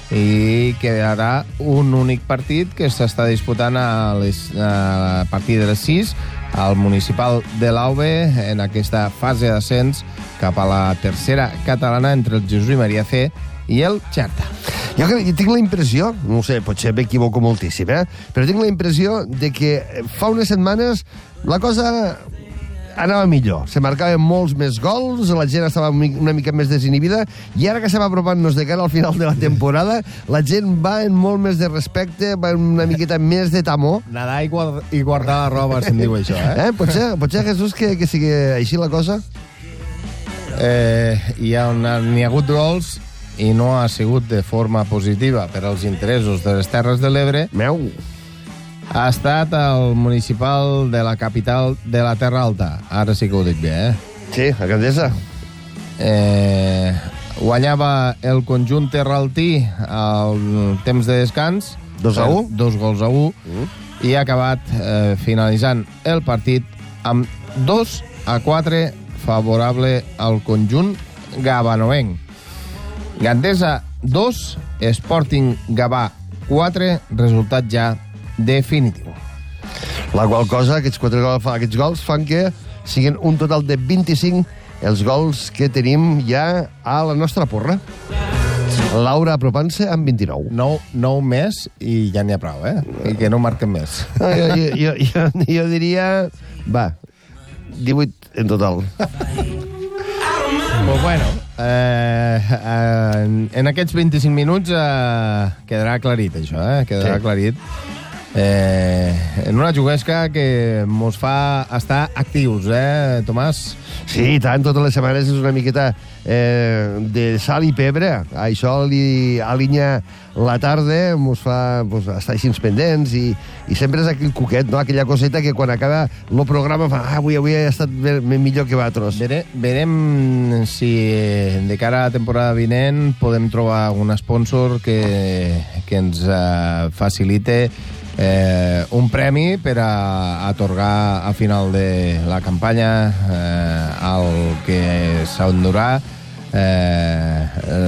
i quedarà un únic partit que s'està disputant a, les, a partir de les sis al municipal de l'Auve en aquesta fase d'ascens cap a la tercera catalana entre el Jesús i Maria C i el Xerta. Jo crec, tinc la impressió, no sé, potser m'equivoco moltíssim, eh? però tinc la impressió de que fa unes setmanes la cosa anava millor. Se marcaven molts més gols, la gent estava una mica més desinhibida, i ara que se va apropant-nos de cara al final de la temporada, la gent va en molt més de respecte, va una miqueta més de tamó. Nadar i, guard i guardar la roba, se'n diu això, eh? eh? Potser, potser, Jesús, que, que sigui així la cosa? Eh, hi ha, n'hi ha hagut gols i no ha sigut de forma positiva per als interessos de les Terres de l'Ebre. Meu! Ha estat el municipal de la capital de la Terra Alta. Ara sí que ho dic bé, eh? Sí, a Gandesa. Eh, guanyava el conjunt terraltí al temps de descans. Dos a u. Dos gols a u. Uh. I ha acabat eh, finalitzant el partit amb dos a quatre favorable al conjunt gavanoenc. Gandesa dos, Sporting Gavà quatre, resultat ja definitiu. La qual cosa, aquests quatre gols, aquests gols fan que siguin un total de vint-i-cinc els gols que tenim ja a la nostra porra. Laura apropant-se amb vint-i-nou. Nou, nou més i ja n'hi ha prou, eh? I que no marquen més. Ah, jo, jo, jo, jo, jo diria... Va, divuit en total. Pues bueno, eh, eh, en aquests vint-i-cinc minuts eh, quedarà aclarit, això, eh? Quedarà sí. aclarit. Eh, en una juguesca que mos fa estar actius, eh, Tomàs? Sí, i tant, totes les setmanes és una miqueta eh, de sal i pebre. Això li alinya la tarda, mos fa pues, estar així pendents i, i sempre és aquell cuquet, no? Aquella coseta que quan acaba el programa fa ah, avui, avui ha estat millor que altres. Vere, verem si de cara a la temporada vinent podem trobar un sponsor que, que ens uh, facilite Eh, un premi per a atorgar a final de la campanya eh, el que s'endurà eh,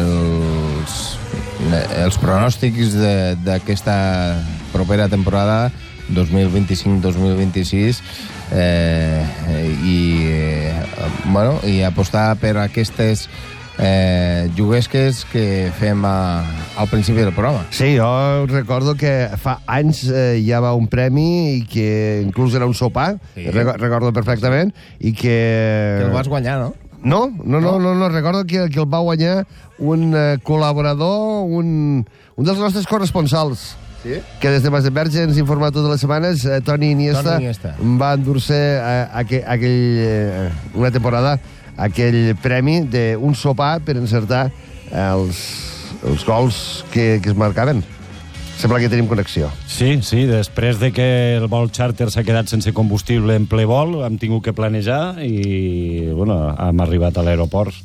els, els pronòstics d'aquesta propera temporada dos mil vint-i-cinc dos mil vint-i-sis eh, i, eh, bueno, i apostar per aquestes Eh, juguesques que fem a, al principi del programa. Sí, jo recordo que fa anys eh, hi havia un premi i que inclús era un sopar, sí. Rec recordo perfectament, i que... Que el vas guanyar, no? No, no, no, no, no recordo que, que el va guanyar un eh, col·laborador, un, un dels nostres corresponsals. Sí? Que des de Masdenverge ens informa totes les setmanes, eh, Toni Iniesta, Toni Iniesta va endur-se eh, aquell, aquell, eh, una temporada aquell premi d'un sopar per encertar els, els gols que, que es marcaven. Sembla que tenim connexió. Sí, sí, després de que el vol xàrter s'ha quedat sense combustible en ple vol, hem tingut que planejar i, bueno, hem arribat a l'aeroport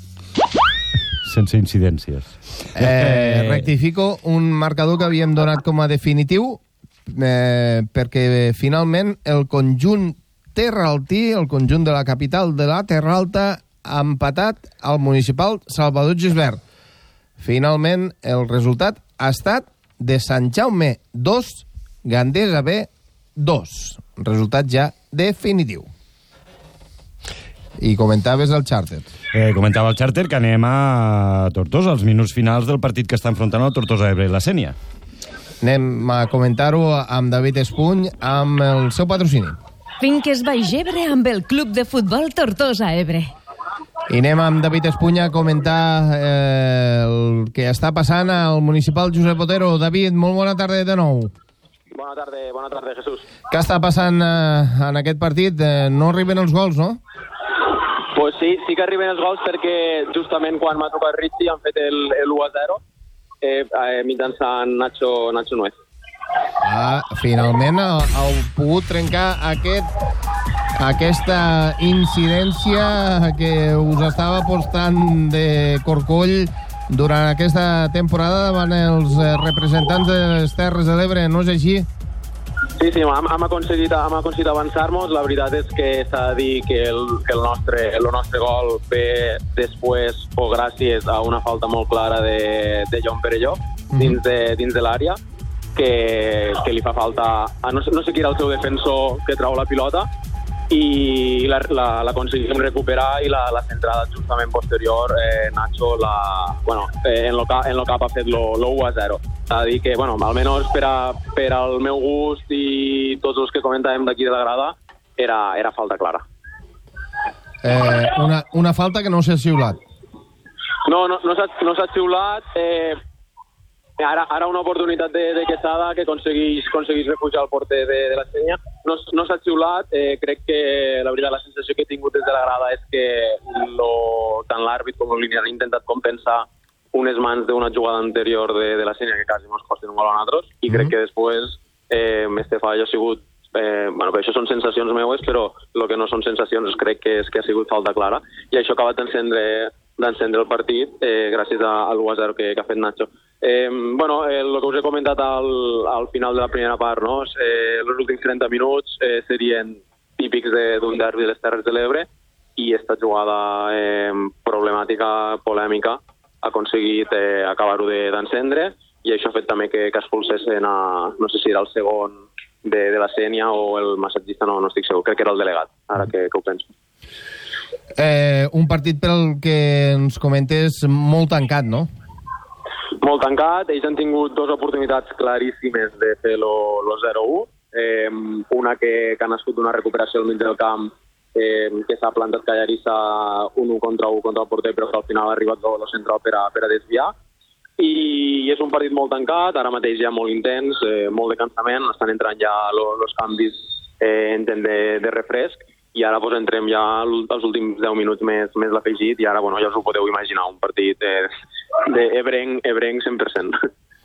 sense incidències. Eh, rectifico un marcador que havíem donat com a definitiu eh, perquè finalment el conjunt terraltí, el conjunt de la capital de la Terra Alta, ha empatat al municipal Salvador Gisbert. Finalment, el resultat ha estat de Sant Jaume dos, Gandesa B dos. Resultat ja definitiu. I comentaves el xàrter. Eh, comentava el xàrter que anem a Tortosa, als minuts finals del partit que està enfrontant el Tortosa Ebre i la Sénia. Anem a comentar-ho amb David Espuny, amb el seu patrocini. Finques Baix Ebre amb el Club de Futbol Tortosa Ebre. I anem amb David Espuny a comentar eh, el que està passant al municipal Josep Otero. David, molt bona tarda de nou. Bona tarda, bona tarda, Jesús. Què està passant eh, en aquest partit? Eh, no arriben els gols, no? Pues sí, sí que arriben els gols perquè justament quan m'ha tocat Rizzi han fet el, el u a zero eh, eh, mitjançant Nacho, Nacho Nuez. Ah, finalment heu pogut trencar aquest, aquesta incidència que us estava apostant de corcoll durant aquesta temporada davant els representants de les Terres de l'Ebre, no és així? Sí, sí, hem, hem aconseguit, hem aconseguit avançar-nos. La veritat és que s'ha de dir que el, que el, nostre, el nostre gol ve després o gràcies a una falta molt clara de, de John Perelló. dins de, dins de l'àrea, que, que li fa falta... A no, no sé qui era el seu defensor que trau la pilota, i l'aconseguim recuperar i la, la centrada justament posterior, eh, Nacho la, bueno, eh, en, lo cap, en lo cap ha fet lo, lo u a zero. S'ha de dir que, bueno, almenys per, a, per al meu gust i tots els que comentàvem d'aquí de la grada, era, era falta clara. Eh, una, una falta que no s'ha xiulat. No, no, no s'ha no s'ha xiulat. Eh, Ara, ara una oportunitat de, de Quesada que aconsegueix, aconsegueix refugiar el porter de, de la Senya. No, no s'ha xiulat, eh, crec que la veritat la sensació que he tingut des de la grada és que lo, tant l'àrbit com el línia han intentat compensar unes mans d'una jugada anterior de, de la Senya que quasi ens costen un gol a nosaltres, i mm-hmm. crec que després eh, este fall ha sigut... Eh, bueno, però això són sensacions meues, però el que no són sensacions crec que és que ha sigut falta clara, i això ha acabat d'encendre d'encendre el partit eh, gràcies a, a l'u a zero que, que ha fet Nacho. Eh, bueno, eh, el que us he comentat al, al final de la primera part, no? Eh, els últims trenta minuts eh, serien típics d'un derbi de les Terres de l'Ebre, i esta jugada eh, problemàtica, polèmica, ha aconseguit eh, acabar-ho d'encendre, i això ha fet també que, que expulsessin a, no sé si era el segon de, de la Senya o el massatgista, no, no estic segur, crec que era el delegat, ara que, que ho penso. Eh, un partit pel que ens comentes molt tancat, no? Molt tancat, ells han tingut dues oportunitats claríssimes de fer lo zero u, eh, una que, que ha nascut d'una recuperació al mig del camp, eh, que s'ha plantat Callarissa un u contra u contra el porter, però que al final ha arribat lo central per a, per a desviar, i és un partit molt tancat, ara mateix ja molt intens, eh, molt de cansament, estan entrant ja els canvis eh, de, de refresc, i ara pues, entrem ja als últims deu minuts més, més l'afegit, i ara bueno, ja us ho podeu imaginar, un partit eh, d'ebrenc cent per cent.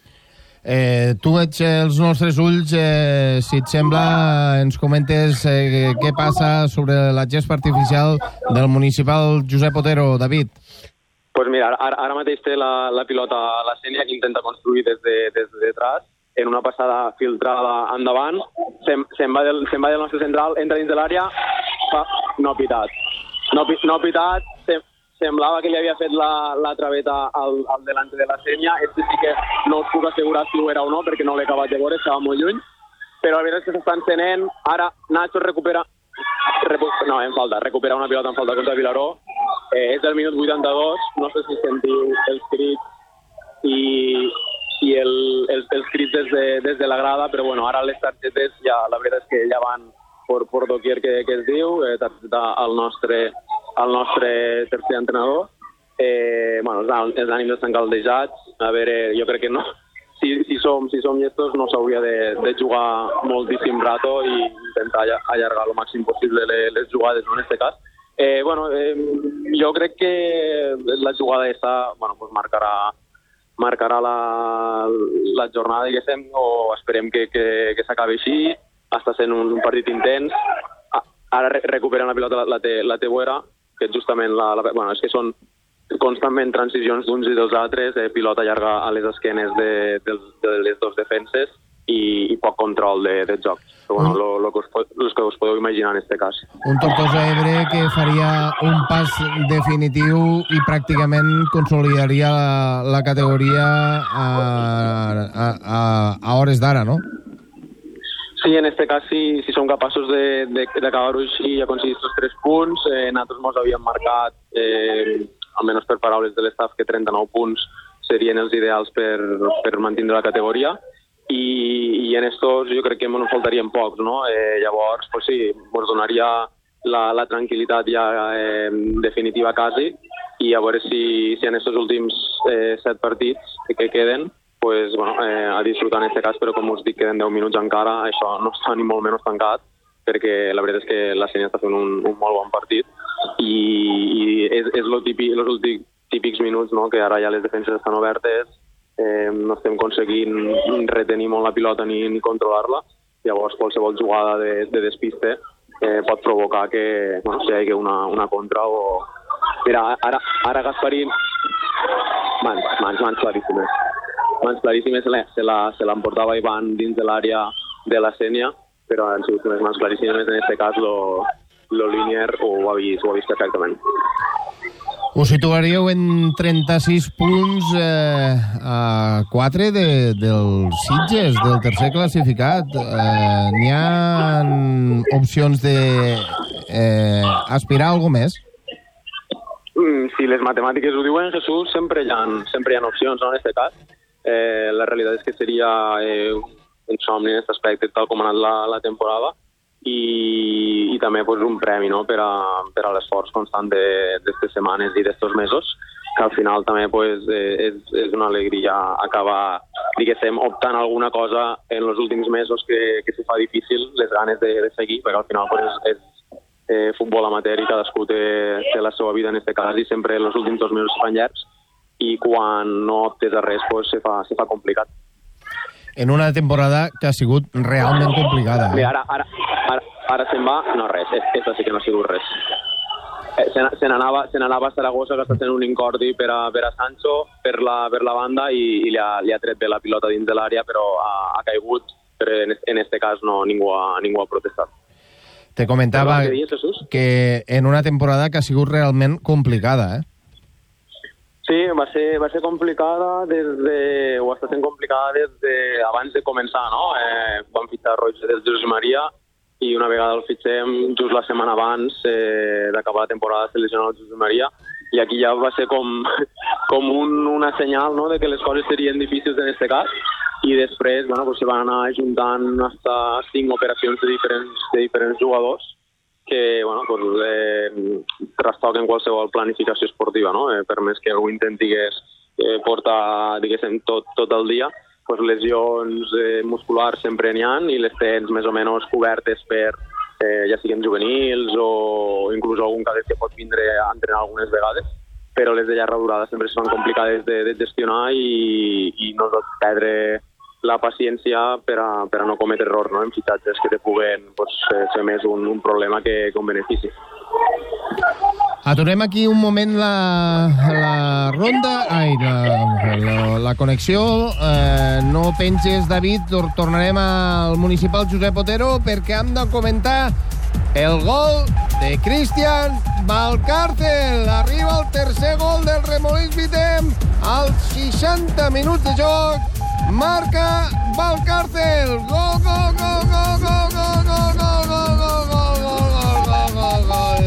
Eh, tu ets els nostres ulls, eh, si et sembla, ens comentes eh, què passa sobre la gespa artificial del municipal Josep Otero, David. Pues mira, ara, ara mateix té la, la pilota la Senya, que intenta construir des de, des de detrás, en una passada filtrada endavant, se'n se va, del, se va del nostre central, entra dins de l'àrea, fa, no ha pitat. No, no ha pitat, se, semblava que li havia fet la, la traveta al, al delante de la Senya. Este sí que no us puc assegurar si ho era o no, perquè no l'he acabat de veure, estava molt lluny, però la veritat és que s'està encenent. Ara Nacho recupera, repu, no, en falta, recupera una pilota en falta contra Vilaró, eh, és del minut vuitanta-dos, no sé si sentiu els crits i... i el, els, els crits des de, des de la grada, però bueno, ara les targetes ja, la veritat és que ja van per, per doquier que, que es diu, eh, targeta al nostre, al nostre tercer entrenador. Eh, bueno, els, els ànims estan caldejats, a veure, jo crec que no, si, si som, si som llestos no s'hauria de, de jugar moltíssim rato i intentar allargar el màxim possible les, les jugades, no, en aquest cas. Eh, bueno, eh, jo crec que la jugada aquesta, bueno, pues marcarà marcarà la, la jornada, diguéssim, o esperem que, que, que s'acabi així. Està sent un, un partit intens. Ara re recuperen la pilota, la, la, té, la té Buera, que justament la, la, bueno, és que són constantment transicions d'uns i dels altres, eh, pilota llarga a les esquenes de, de, de les dos defenses i, i poc control de, de joc. Però, bueno, lo, lo que us, los que us podeu imaginar en aquest cas. Un Tortosa Ebre que faria un pas definitiu i pràcticament consolidaria la, la categoria a, a, a, a hores d'ara, no? Sí, en aquest cas, si, si som capaços d'acabar-ho així i aconseguir aquests tres punts, eh, nosaltres ens havíem marcat, eh, almenys per paraules de l'estaf, que trenta-nou punts serien els ideals per, per mantenir la categoria. I, i en estos jo crec que ens faltarien pocs, no? Eh, llavors, pues sí, ens donaria la, la tranquil·litat ja eh, definitiva quasi, i a veure si, si en estos últims eh, set partits que queden, pues, bueno, eh, a disfrutar en aquest cas, però com us dic, queden deu minuts encara, això no està ni molt menys tancat, perquè la veritat és que la Senya està fent un, un molt bon partit, i, i és, és lo típic, els últims típics minuts, no? Que ara ja les defenses estan obertes, Eh, no estem aconseguint retenir molt la pilota ni, ni controlar-la, llavors qualsevol jugada de, de despiste eh, pot provocar que, bueno, si hi hagi una, una contra o... Mira, ara, ara Gasparín... Mans, mans, mans claríssimes. Mans claríssimes se l'emportava Ivan dins de l'àrea de la Senya, però han sigut unes mans claríssimes, en aquest cas lo, lo Linier ho ha vist, ho ha vist perfectament. Us situaríeu en trenta-sis punts eh, a quatre de, dels Sitges, del tercer classificat. Eh, N'hi ha opcions de eh, aspirar a alguna més? Mm, si les matemàtiques ho diuen, Jesús, sempre hi ha, sempre hi ha opcions, no, en aquest cas. Eh, la realitat és que seria eh, un somni en aquest aspecte, tal com ha anat la, la temporada, i, i també pues, un premi, no?, per a, per a l'esforç constant d'aquestes setmanes i d'estos mesos, que al final també pues, eh, és, és una alegria acabar, diguéssim, optant a alguna cosa en els últims mesos que, que se fa difícil, les ganes de, de seguir, perquè al final pues, és, és eh, futbol amateur i cadascú té, té la seva vida en aquest cas, i sempre els últims dos mesos es fan llargs, i quan no optes a res pues, se, fa, se fa complicat. En una temporada que ha sigut realment complicada. Eh? Bé, ara, ara, ara, ara se'n va, no res, aquesta sí que no ha sigut res. Eh, se se n'anava se n'anava a Saragossa, que està sent un incordi per a, per a Sancho, per la, per la banda, i, i li, ha, li ha tret bé la pilota dins de l'àrea, però ha, ha caigut, però en, en este cas no, ningú, ha, ningú ha protestat. Te comentava que, dies, que en una temporada que ha sigut realment complicada, eh? Sí, va ser, va ser complicada des de, o està sent complicada des de abans de començar, no? Eh, vam fitxar Roig des de Josep Maria, i una vegada el fitxem, just la setmana abans eh, d'acabar la temporada, se lesionava el Josep Maria, i aquí ja va ser com, com un, una senyal, no?, de que les coses serien difícils en aquest cas, i després bueno, pues, se van anar ajuntant hasta cinc operacions de diferents, de diferents jugadors, que bueno, pues, eh, trastoquen qualsevol planificació esportiva, no? Eh, per més que algú intentigués eh, portar, diguéssim, tot, tot el dia, pues, lesions eh, musculars sempre n'hi ha, i les tens més o menys cobertes per, eh, ja siguin juvenils o inclús algun cadet que pot vindre a entrenar algunes vegades, però les de llarga durada sempre són complicades de, de gestionar, i, i no es pot perdre la paciència per a, per a no cometre errors, no?, en fitxatges que te puguen pues, ser més un, un problema que, que un benefici. Aturem aquí un moment la, la ronda, ai, la, la, la connexió. Eh, no penges, David, tor tornarem al municipal Josep Otero perquè hem de comentar el gol de Cristian Valcárcel. Arriba el tercer gol del Remolins Vitem als seixanta minuts de joc. Marca Valcárcel. Gol, gol, gol, gol, gol, gol, gol, gol, gol, gol, gol, gol, gol, gol, gol.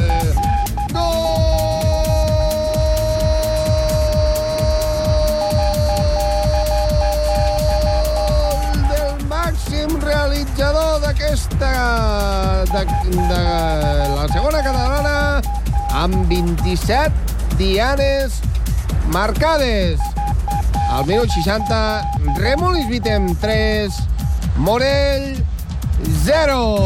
Gol del màxim realitzador d'aquesta de, de la segona catalana, amb vint-i-set dianes marcades. Al minut seixanta, Remolins Vitem tres, Morell zero.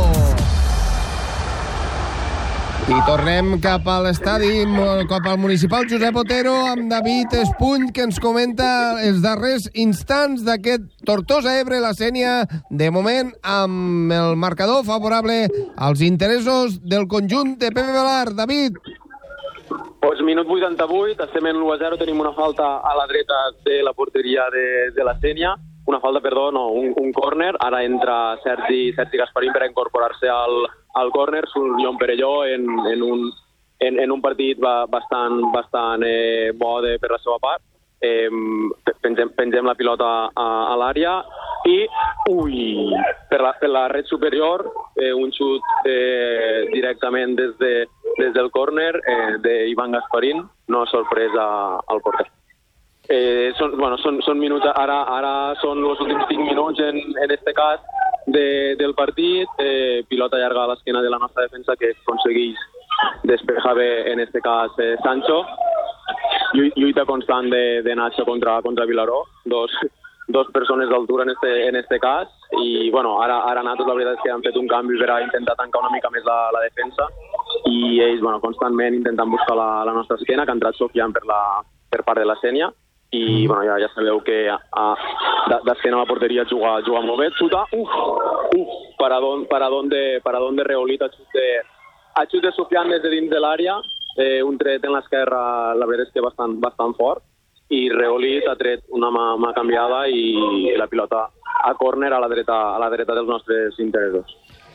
I tornem cap a l'estadi, cap al municipal Josep Otero, amb David Espuny, que ens comenta els darrers instants d'aquest Tortosa Ebre, la Sénia, de moment amb el marcador favorable als interessos del conjunt de Pepe Velar. David. Pues minut vuitanta-vuit, estem en l'u a zero, tenim una falta a la dreta de la porteria de, de la Sénia, una falta, perdó, no, un, un córner, ara entra Sergi, Sergi Gasparín per a incorporar-se al, al córner, surt Jon Perelló en, en, un, en, en un partit bastant, bastant eh, bo de, per la seva part. Eh, pengem, pengem la pilota a, a l'àrea i ui, per la, per la red superior eh, un xut eh, directament des, de, des del córner eh, d'Ivan Gasparín, no ha sorprès al porter. Eh, són, bueno, són, són minuts, ara, ara són els últims cinc minuts en, en este cas de, del partit, eh, pilota llarga a l'esquena de la nostra defensa que aconsegueix despejar bé en este cas eh, Sancho, lluita constant de, de Nacho contra, contra Vilaró, dos, dos persones d'altura en este, en este cas, i bueno, ara, ara nosaltres la veritat és que han fet un canvi per a intentar tancar una mica més la, la defensa, i ells bueno, constantment intentant buscar la, la nostra esquena, que ha entrat sofiant per, la, per part de la Sénia, i bueno, ja, ja sabeu que d'esquena a la porteria juga, juga molt bé, xuta, uf, uf, paradón, paradón de, paradón de Reolit, a xut de, a xut de Sofian des de dins de l'àrea, eh, un tret en l'esquerra, la veritat és que bastant, bastant fort, i Reolit ha tret una mà, mà canviada i la pilota a córner a la dreta, a la dreta dels nostres interessos.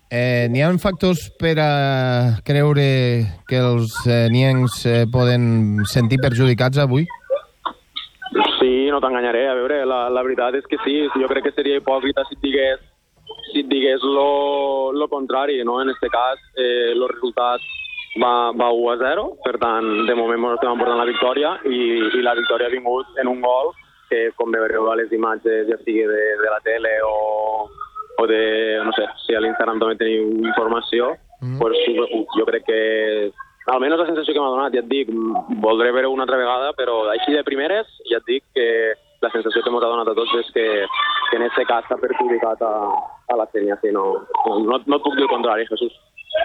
Eh, n'hi ha factors per a creure que els eh, niencs eh, poden sentir perjudicats avui? Sí, no t'enganyaré. A veure, la, la veritat és que sí. Jo crec que seria hipòcrita si et digués, si et digués lo, lo contrari, no? En este cas, eh, el resultat va, va u a zero, per tant, de moment ens estem emportant la victòria i, i la victòria ha vingut en un gol que, com veureu a les imatges, ja sigui de, de la tele o, o de, no sé, si a l'Instagram també teniu informació, mm. pues, jo crec que almenys la sensació que m'ha donat, ja et dic, voldré veure una altra vegada, però així de primeres, ja et dic que la sensació que m'ha donat a tots és que, que en aquest cas s'ha perjudicat a, a la Sènia. Sí, no, no, no et puc dir el contrari, Jesús.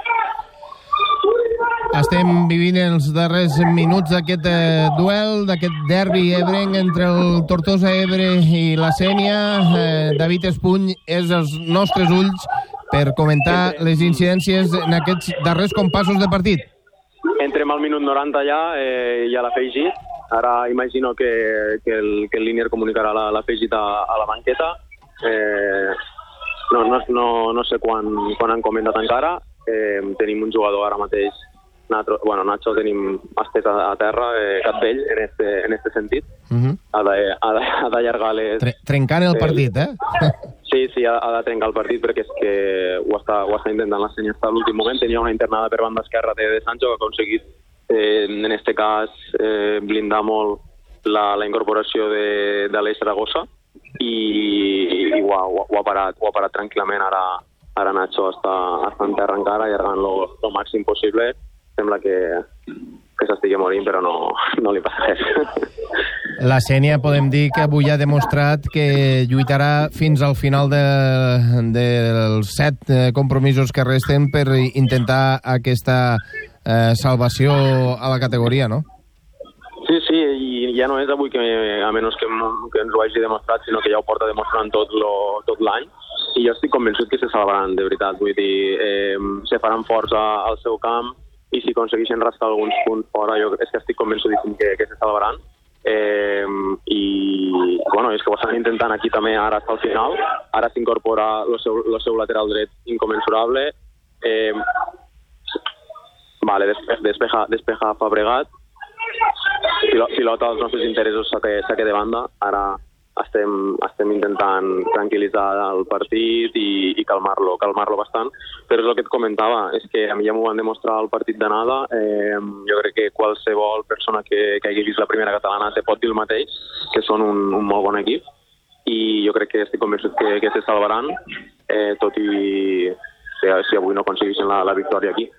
Estem vivint els darrers minuts d'aquest eh, duel, d'aquest derbi ebrenc entre el Tortosa Ebre i la Sènia. Eh, David Espuny és els nostres ulls per comentar les incidències en aquests darrers compassos de partit. Entrem al minut noranta ja, eh, ja l'ha afegit. Ara imagino que, que, el, que el Línier comunicarà l'ha afegit a, a la banqueta. Eh, no, no, no, no sé quan, quan han comentat encara. Eh, tenim un jugador ara mateix, Nacho, bueno, Nacho tenim estès a, a terra, eh, Capdell, en este, en este sentit. Uh-huh. Ha d'allargar les... Tre trencant el partit, eh? Sí, sí, ha, ha de trencar el partit perquè és que ho està, ho està intentant la Sènia a l'últim moment. Tenia una internada per banda esquerra de, de Sancho que ha aconseguit, eh, en este cas, eh, blindar molt la, la incorporació de, de l'Eix Saragossa i, i ho, ha, ho, ha parat, ho ha parat tranquil·lament. Ara, ara Nacho està, està en terra encara, allargant el màxim possible. Sembla que, que s'estigui morint, però no, no li passa res. La Sènia podem dir que avui ha demostrat que lluitarà fins al final de, dels set compromisos que resten per intentar aquesta eh, salvació a la categoria, no? Sí, sí, i ja no és avui que, a menys que, que ens ho hagi demostrat, sinó que ja ho porta demostrant tot l'any. I jo estic convençut que se salvaran, de veritat. Vull dir, eh, se faran força al seu camp i si aconsegueixen rascar alguns punts fora, jo és que estic convençudíssim que, que se salvaran. Eh, i bueno, és que ho estan intentant aquí també ara hasta el final. Ara s'incorpora el seu, el seu lateral dret inconmensurable. Eh, vale, despe, despeja, despeja Fabregat. Pilota als nostres interessos saque, saque de banda. Ara estem, estem intentant tranquil·litzar el partit i, i calmar-lo, calmar-lo bastant. Però és el que et comentava, és que a mi ja m'ho van demostrar al partit d'anada. Eh, jo crec que qualsevol persona que, que hagi vist la primera catalana te pot dir el mateix, que són un, un molt bon equip. I jo crec que estic convençut que, que se salvaran, eh, tot i si, si avui no aconsegueixen la, la victòria aquí.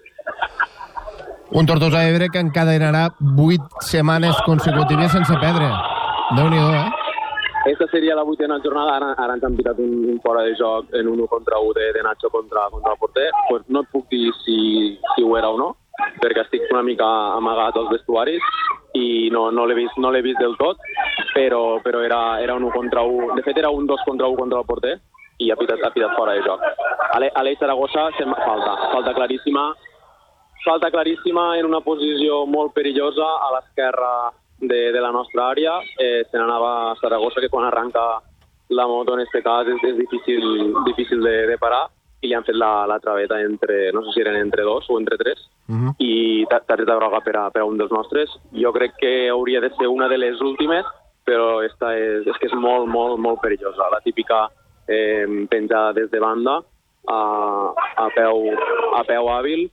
Un Tortosa Ebre que encadenarà vuit setmanes consecutives sense perdre. Déu-n'hi-do, eh? Esta seria la vuitena jornada, ara, ara ens han pitat un, un fora de joc en un u contra u de, de Nacho contra, contra el porter. Pues no et puc dir si, si ho era o no, perquè estic una mica amagat als vestuaris i no, no l'he vist, no l'he vist del tot, però, però era, era un u contra u. De fet, era un dos contra u contra el porter i ha pitat, ha pitat fora de joc. A l'Eix Saragossa falta, falta claríssima, falta claríssima en una posició molt perillosa a l'esquerra de, de la nostra àrea. Eh, se n'anava a Saragossa, que quan arranca la moto en este cas és, és difícil, difícil de, de parar, i li han fet la, la traveta entre, no sé si eren entre dos o entre tres, uh-huh. i targeta groga per a, per a un dels nostres. Jo crec que hauria de ser una de les últimes, però esta és, és que és molt, molt, molt perillosa. La típica eh, penjada des de banda, a, a, peu, a peu hàbil,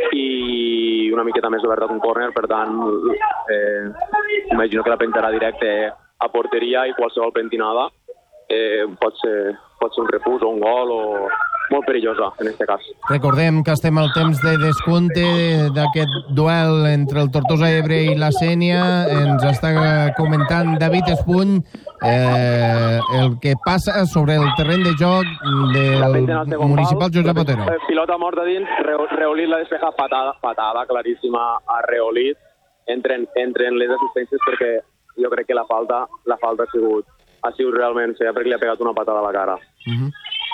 i una miqueta més oberta d'un córner, per tant, eh, imagino que la penjarà directe a porteria i qualsevol pentinada eh, pot, ser, pot ser un refús o un gol o molt perillosa, en aquest cas. Recordem que estem al temps de descompte d'aquest duel entre el Tortosa Ebre i la Sènia. Ens està comentant David Espuny eh, el que passa sobre el terreny de joc del municipal Josep Otero. Pilota morta dins, Reolit la despeja, patada, patada claríssima a Reolit. Entren, entren les assistències perquè jo crec que la falta, la falta ha sigut, ha sigut realment fea perquè li ha pegat una patada a la cara. Uh-huh.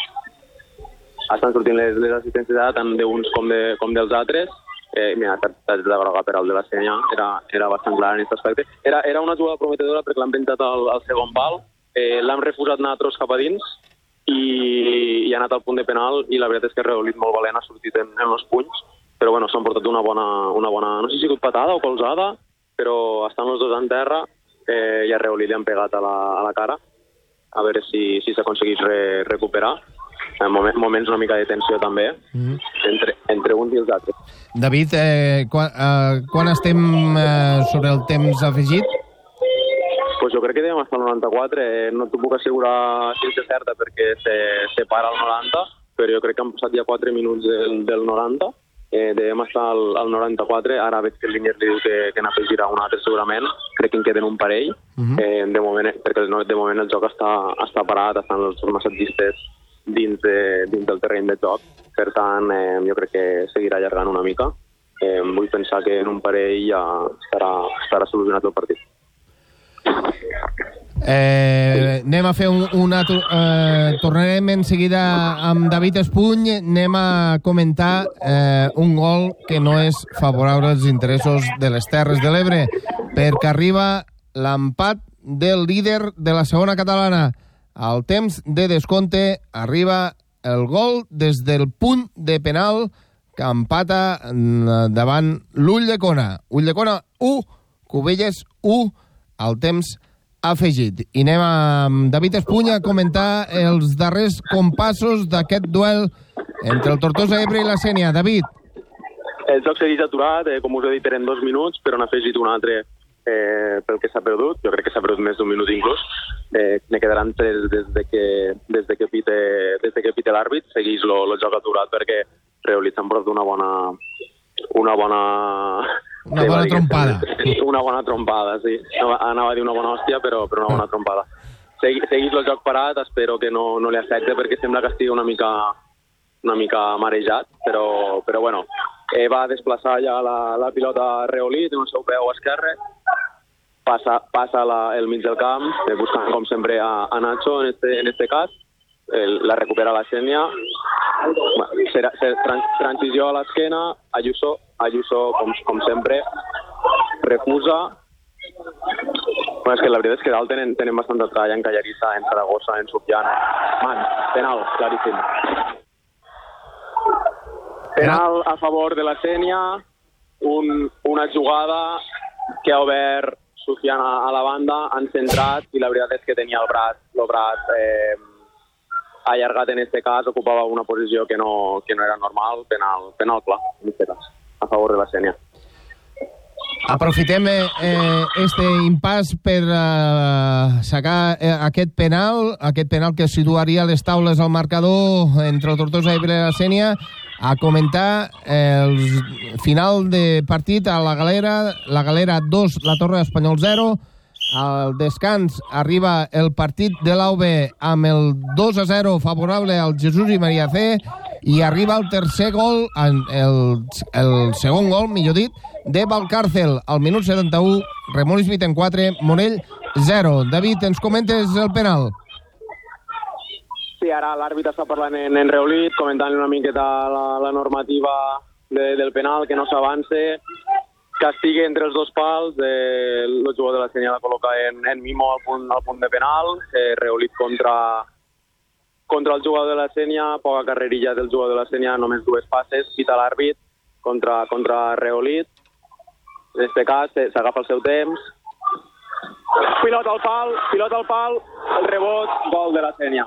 Estan sortint les, les assistències ara, tant d'uns com, de, com dels altres. Eh, mira, targeta groga per al de la Sènia, era, era bastant clara en aquest aspecte. Era, era una jugada prometedora perquè l'han penjat al, al segon pal, eh, l'han refusat nosaltres cap a dins, i, i ha anat al punt de penal i la veritat és que Reolit molt valent ha sortit en, en els punys, però bueno, s'han portat una bona, una bona, no sé si ha sigut patada o colzada, però estan els dos en terra eh, i a Reolit li han pegat a la, a la cara, a veure si, si s'aconsegueix re, recuperar. En moment, moments una mica de tensió també, mm. entre, entre uns i els altres. David, eh, quan, eh, quan estem eh, sobre el temps afegit? Pues jo crec que devem estar al noranta-quatre, eh, no t'ho puc assegurar ciència certa perquè se, se para al noranta, però jo crec que han passat ja quatre minuts del, del noranta, eh, devem estar al, al noranta-quatre, ara veig que el Liniers li diu que, que n'afegirà un altre segurament, crec que en queden un parell, mm-hmm. eh, de moment, perquè de moment el joc està, està parat, estan els massatgistes dins, de, dins del terreny de joc. Per tant, eh, jo crec que seguirà allargant una mica. Eh, vull pensar que en un parell ja estarà, estarà solucionat el partit. Eh, anem a fer un, una... Eh, tornarem en seguida amb David Espuny. Anem a comentar eh, un gol que no és favorable als interessos de les Terres de l'Ebre, perquè arriba l'empat del líder de la segona catalana. Al temps de descompte arriba el gol des del punt de penal que empata davant l'Ulldecona. Ulldecona u, Cubelles u, al temps afegit. I anem amb David Espuny a comentar els darrers compassos d'aquest duel entre el Tortosa Ebre i la Sénia. David. El joc segueix aturat, eh, com us he dit, eren dos minuts, però n'ha afegit un altre eh, pel que s'ha perdut. Jo crec que s'ha perdut més d'un minut inclús. Eh, ne quedaran tres des de que, des de que pite, des de que pite l'àrbit. Segueix el joc aturat perquè Reolit s'han portat una bona... Una bona... Una bona trompada. Una bona trompada, sí. Anava a dir una bona hòstia, però, però una bona trompada. Segui, segueix el joc parat, espero que no, no li afecte perquè sembla que estigui una mica, una mica marejat, però, però bueno, eh, va desplaçar ja la, la pilota Reolit en el seu peu esquerre, passa, passa la, el mig del camp, eh, buscant com sempre a, a Nacho en este, en este cas, el, la recupera la Sénia, serà, serà, trans, transició a l'esquena, Ayuso, Ayuso com, com sempre, refusa. Bueno, és que la veritat és que dalt tenen, tenen bastanta tralla en Callariza, en Zaragoza, en Sufjan. Man, penal, claríssim. Penal a favor de la Sénia, un, una jugada que ha obert Sufjan a, a la banda, han centrat i la veritat és que tenia el braç, el braç eh, allargat en este cas, ocupava una posició que no, que no era normal, penal, penal clar, en este cas, a favor de la Sénia. Aprofitem eh, este impàs per eh, sacar eh, aquest penal, aquest penal que situaria les taules al marcador entre el Tortosa i la Sénia, a comentar eh, el final de partit a la Galera, la Galera dos, la Torre Espanyol zero. Al descans arriba el partit de l'A U B amb el dos a zero favorable al Jesús i Maria C, i arriba el tercer gol, el, el segon gol, millor dit, de Valcárcel al minut setanta-u, Remolins Viten quatre, Morell zero. David, ens comentes el penal? Sí, ara l'àrbitre està parlant en, en Reolit, comentant una miqueta la, la normativa de, del penal, que no s'avance, castiga entre els dos pals, eh, el jugador de la Sénia la col·loca en, en Mimo al punt, al punt de penal, eh, Reolit contra, contra el jugador de la Sénia, poca carrerilla del jugador de la Sénia, només dues passes, cita l'àrbit contra, contra Reolit. En aquest cas s'agafa el seu temps, pilota al pal, pilota al pal, el rebot, gol de la Sénia.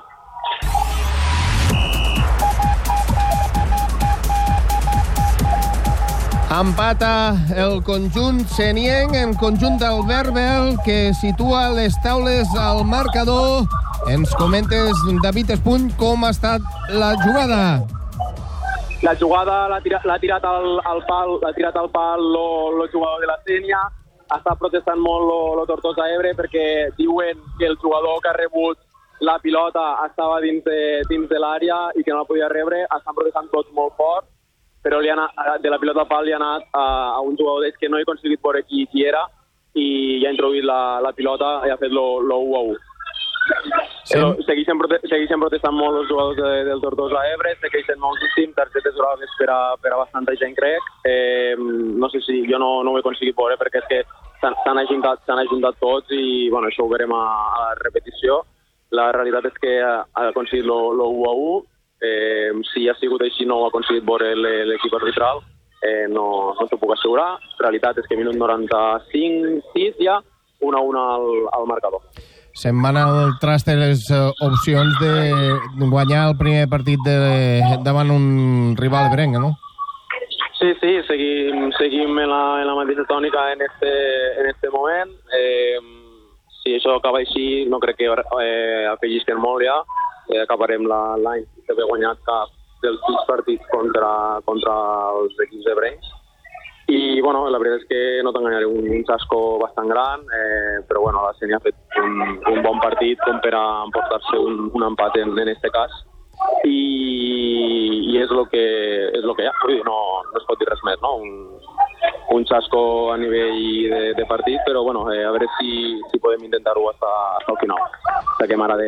Empata el conjunt senienc en conjunt del Verbel, que situa les taules al marcador. Ens comentes, David Espuny, com ha estat la jugada. La jugada l'ha tirat, l'ha tirat al, al pal, l'ha tirat al pal el jugador de la Sénia. Està protestant molt el Tortosa Ebre perquè diuen que el jugador que ha rebut la pilota estava dins de, dins de l'àrea i que no la podia rebre. Estan protestant tots molt fort, però li ha anat, de la pilota al pal li ha anat a, a un jugador d'ells que no he aconseguit veure qui, qui era, i ja ha introduït la, la pilota i ha fet lo u a u. Sí. Segueixen, prote segueixen protestant molt els jugadors de, del Tortosa Ebre, segueixen moltíssim, targetes grogues per a, per a bastanta gent, crec. Eh, no sé si jo no, no ho he aconseguit veure perquè és que s'han ajuntat, s'han ajuntat tots i bueno, això ho veurem a, a la repetició. la realitat és que ha, ha aconseguit l'u a u. Eh, si ha sigut així, no ho ha aconseguit veure l'equip arbitral, eh, no, no t'ho puc assegurar. La realitat és que minut noranta-cinc sis ja, un a un al, al marcador. Se'n van al traste les uh, opcions de guanyar el primer partit de, davant un rival brenga, no? Sí, sí, seguim, seguim en, la, en la mateixa tònica en este, en este moment. Eh, si això acaba així, no crec que eh, afegisquen molt ja. Eh, acabarem l'any que haver guanyat cap dels sis partits contra, contra els equips de Brenys. I, bueno, la veritat és que no t'enganyaré, un, un xasco bastant gran, eh, però, bueno, la Senya ha fet un, un bon partit com per a emportar-se un, un empat en, en este cas. I, i és el que, és lo que hi ha. Vull dir, no, no es pot dir res més, no? Un, un xasco a nivell de, de partit, però, bueno, eh, a veure si, si podem intentar-ho fins al final. O sigui que m'agrada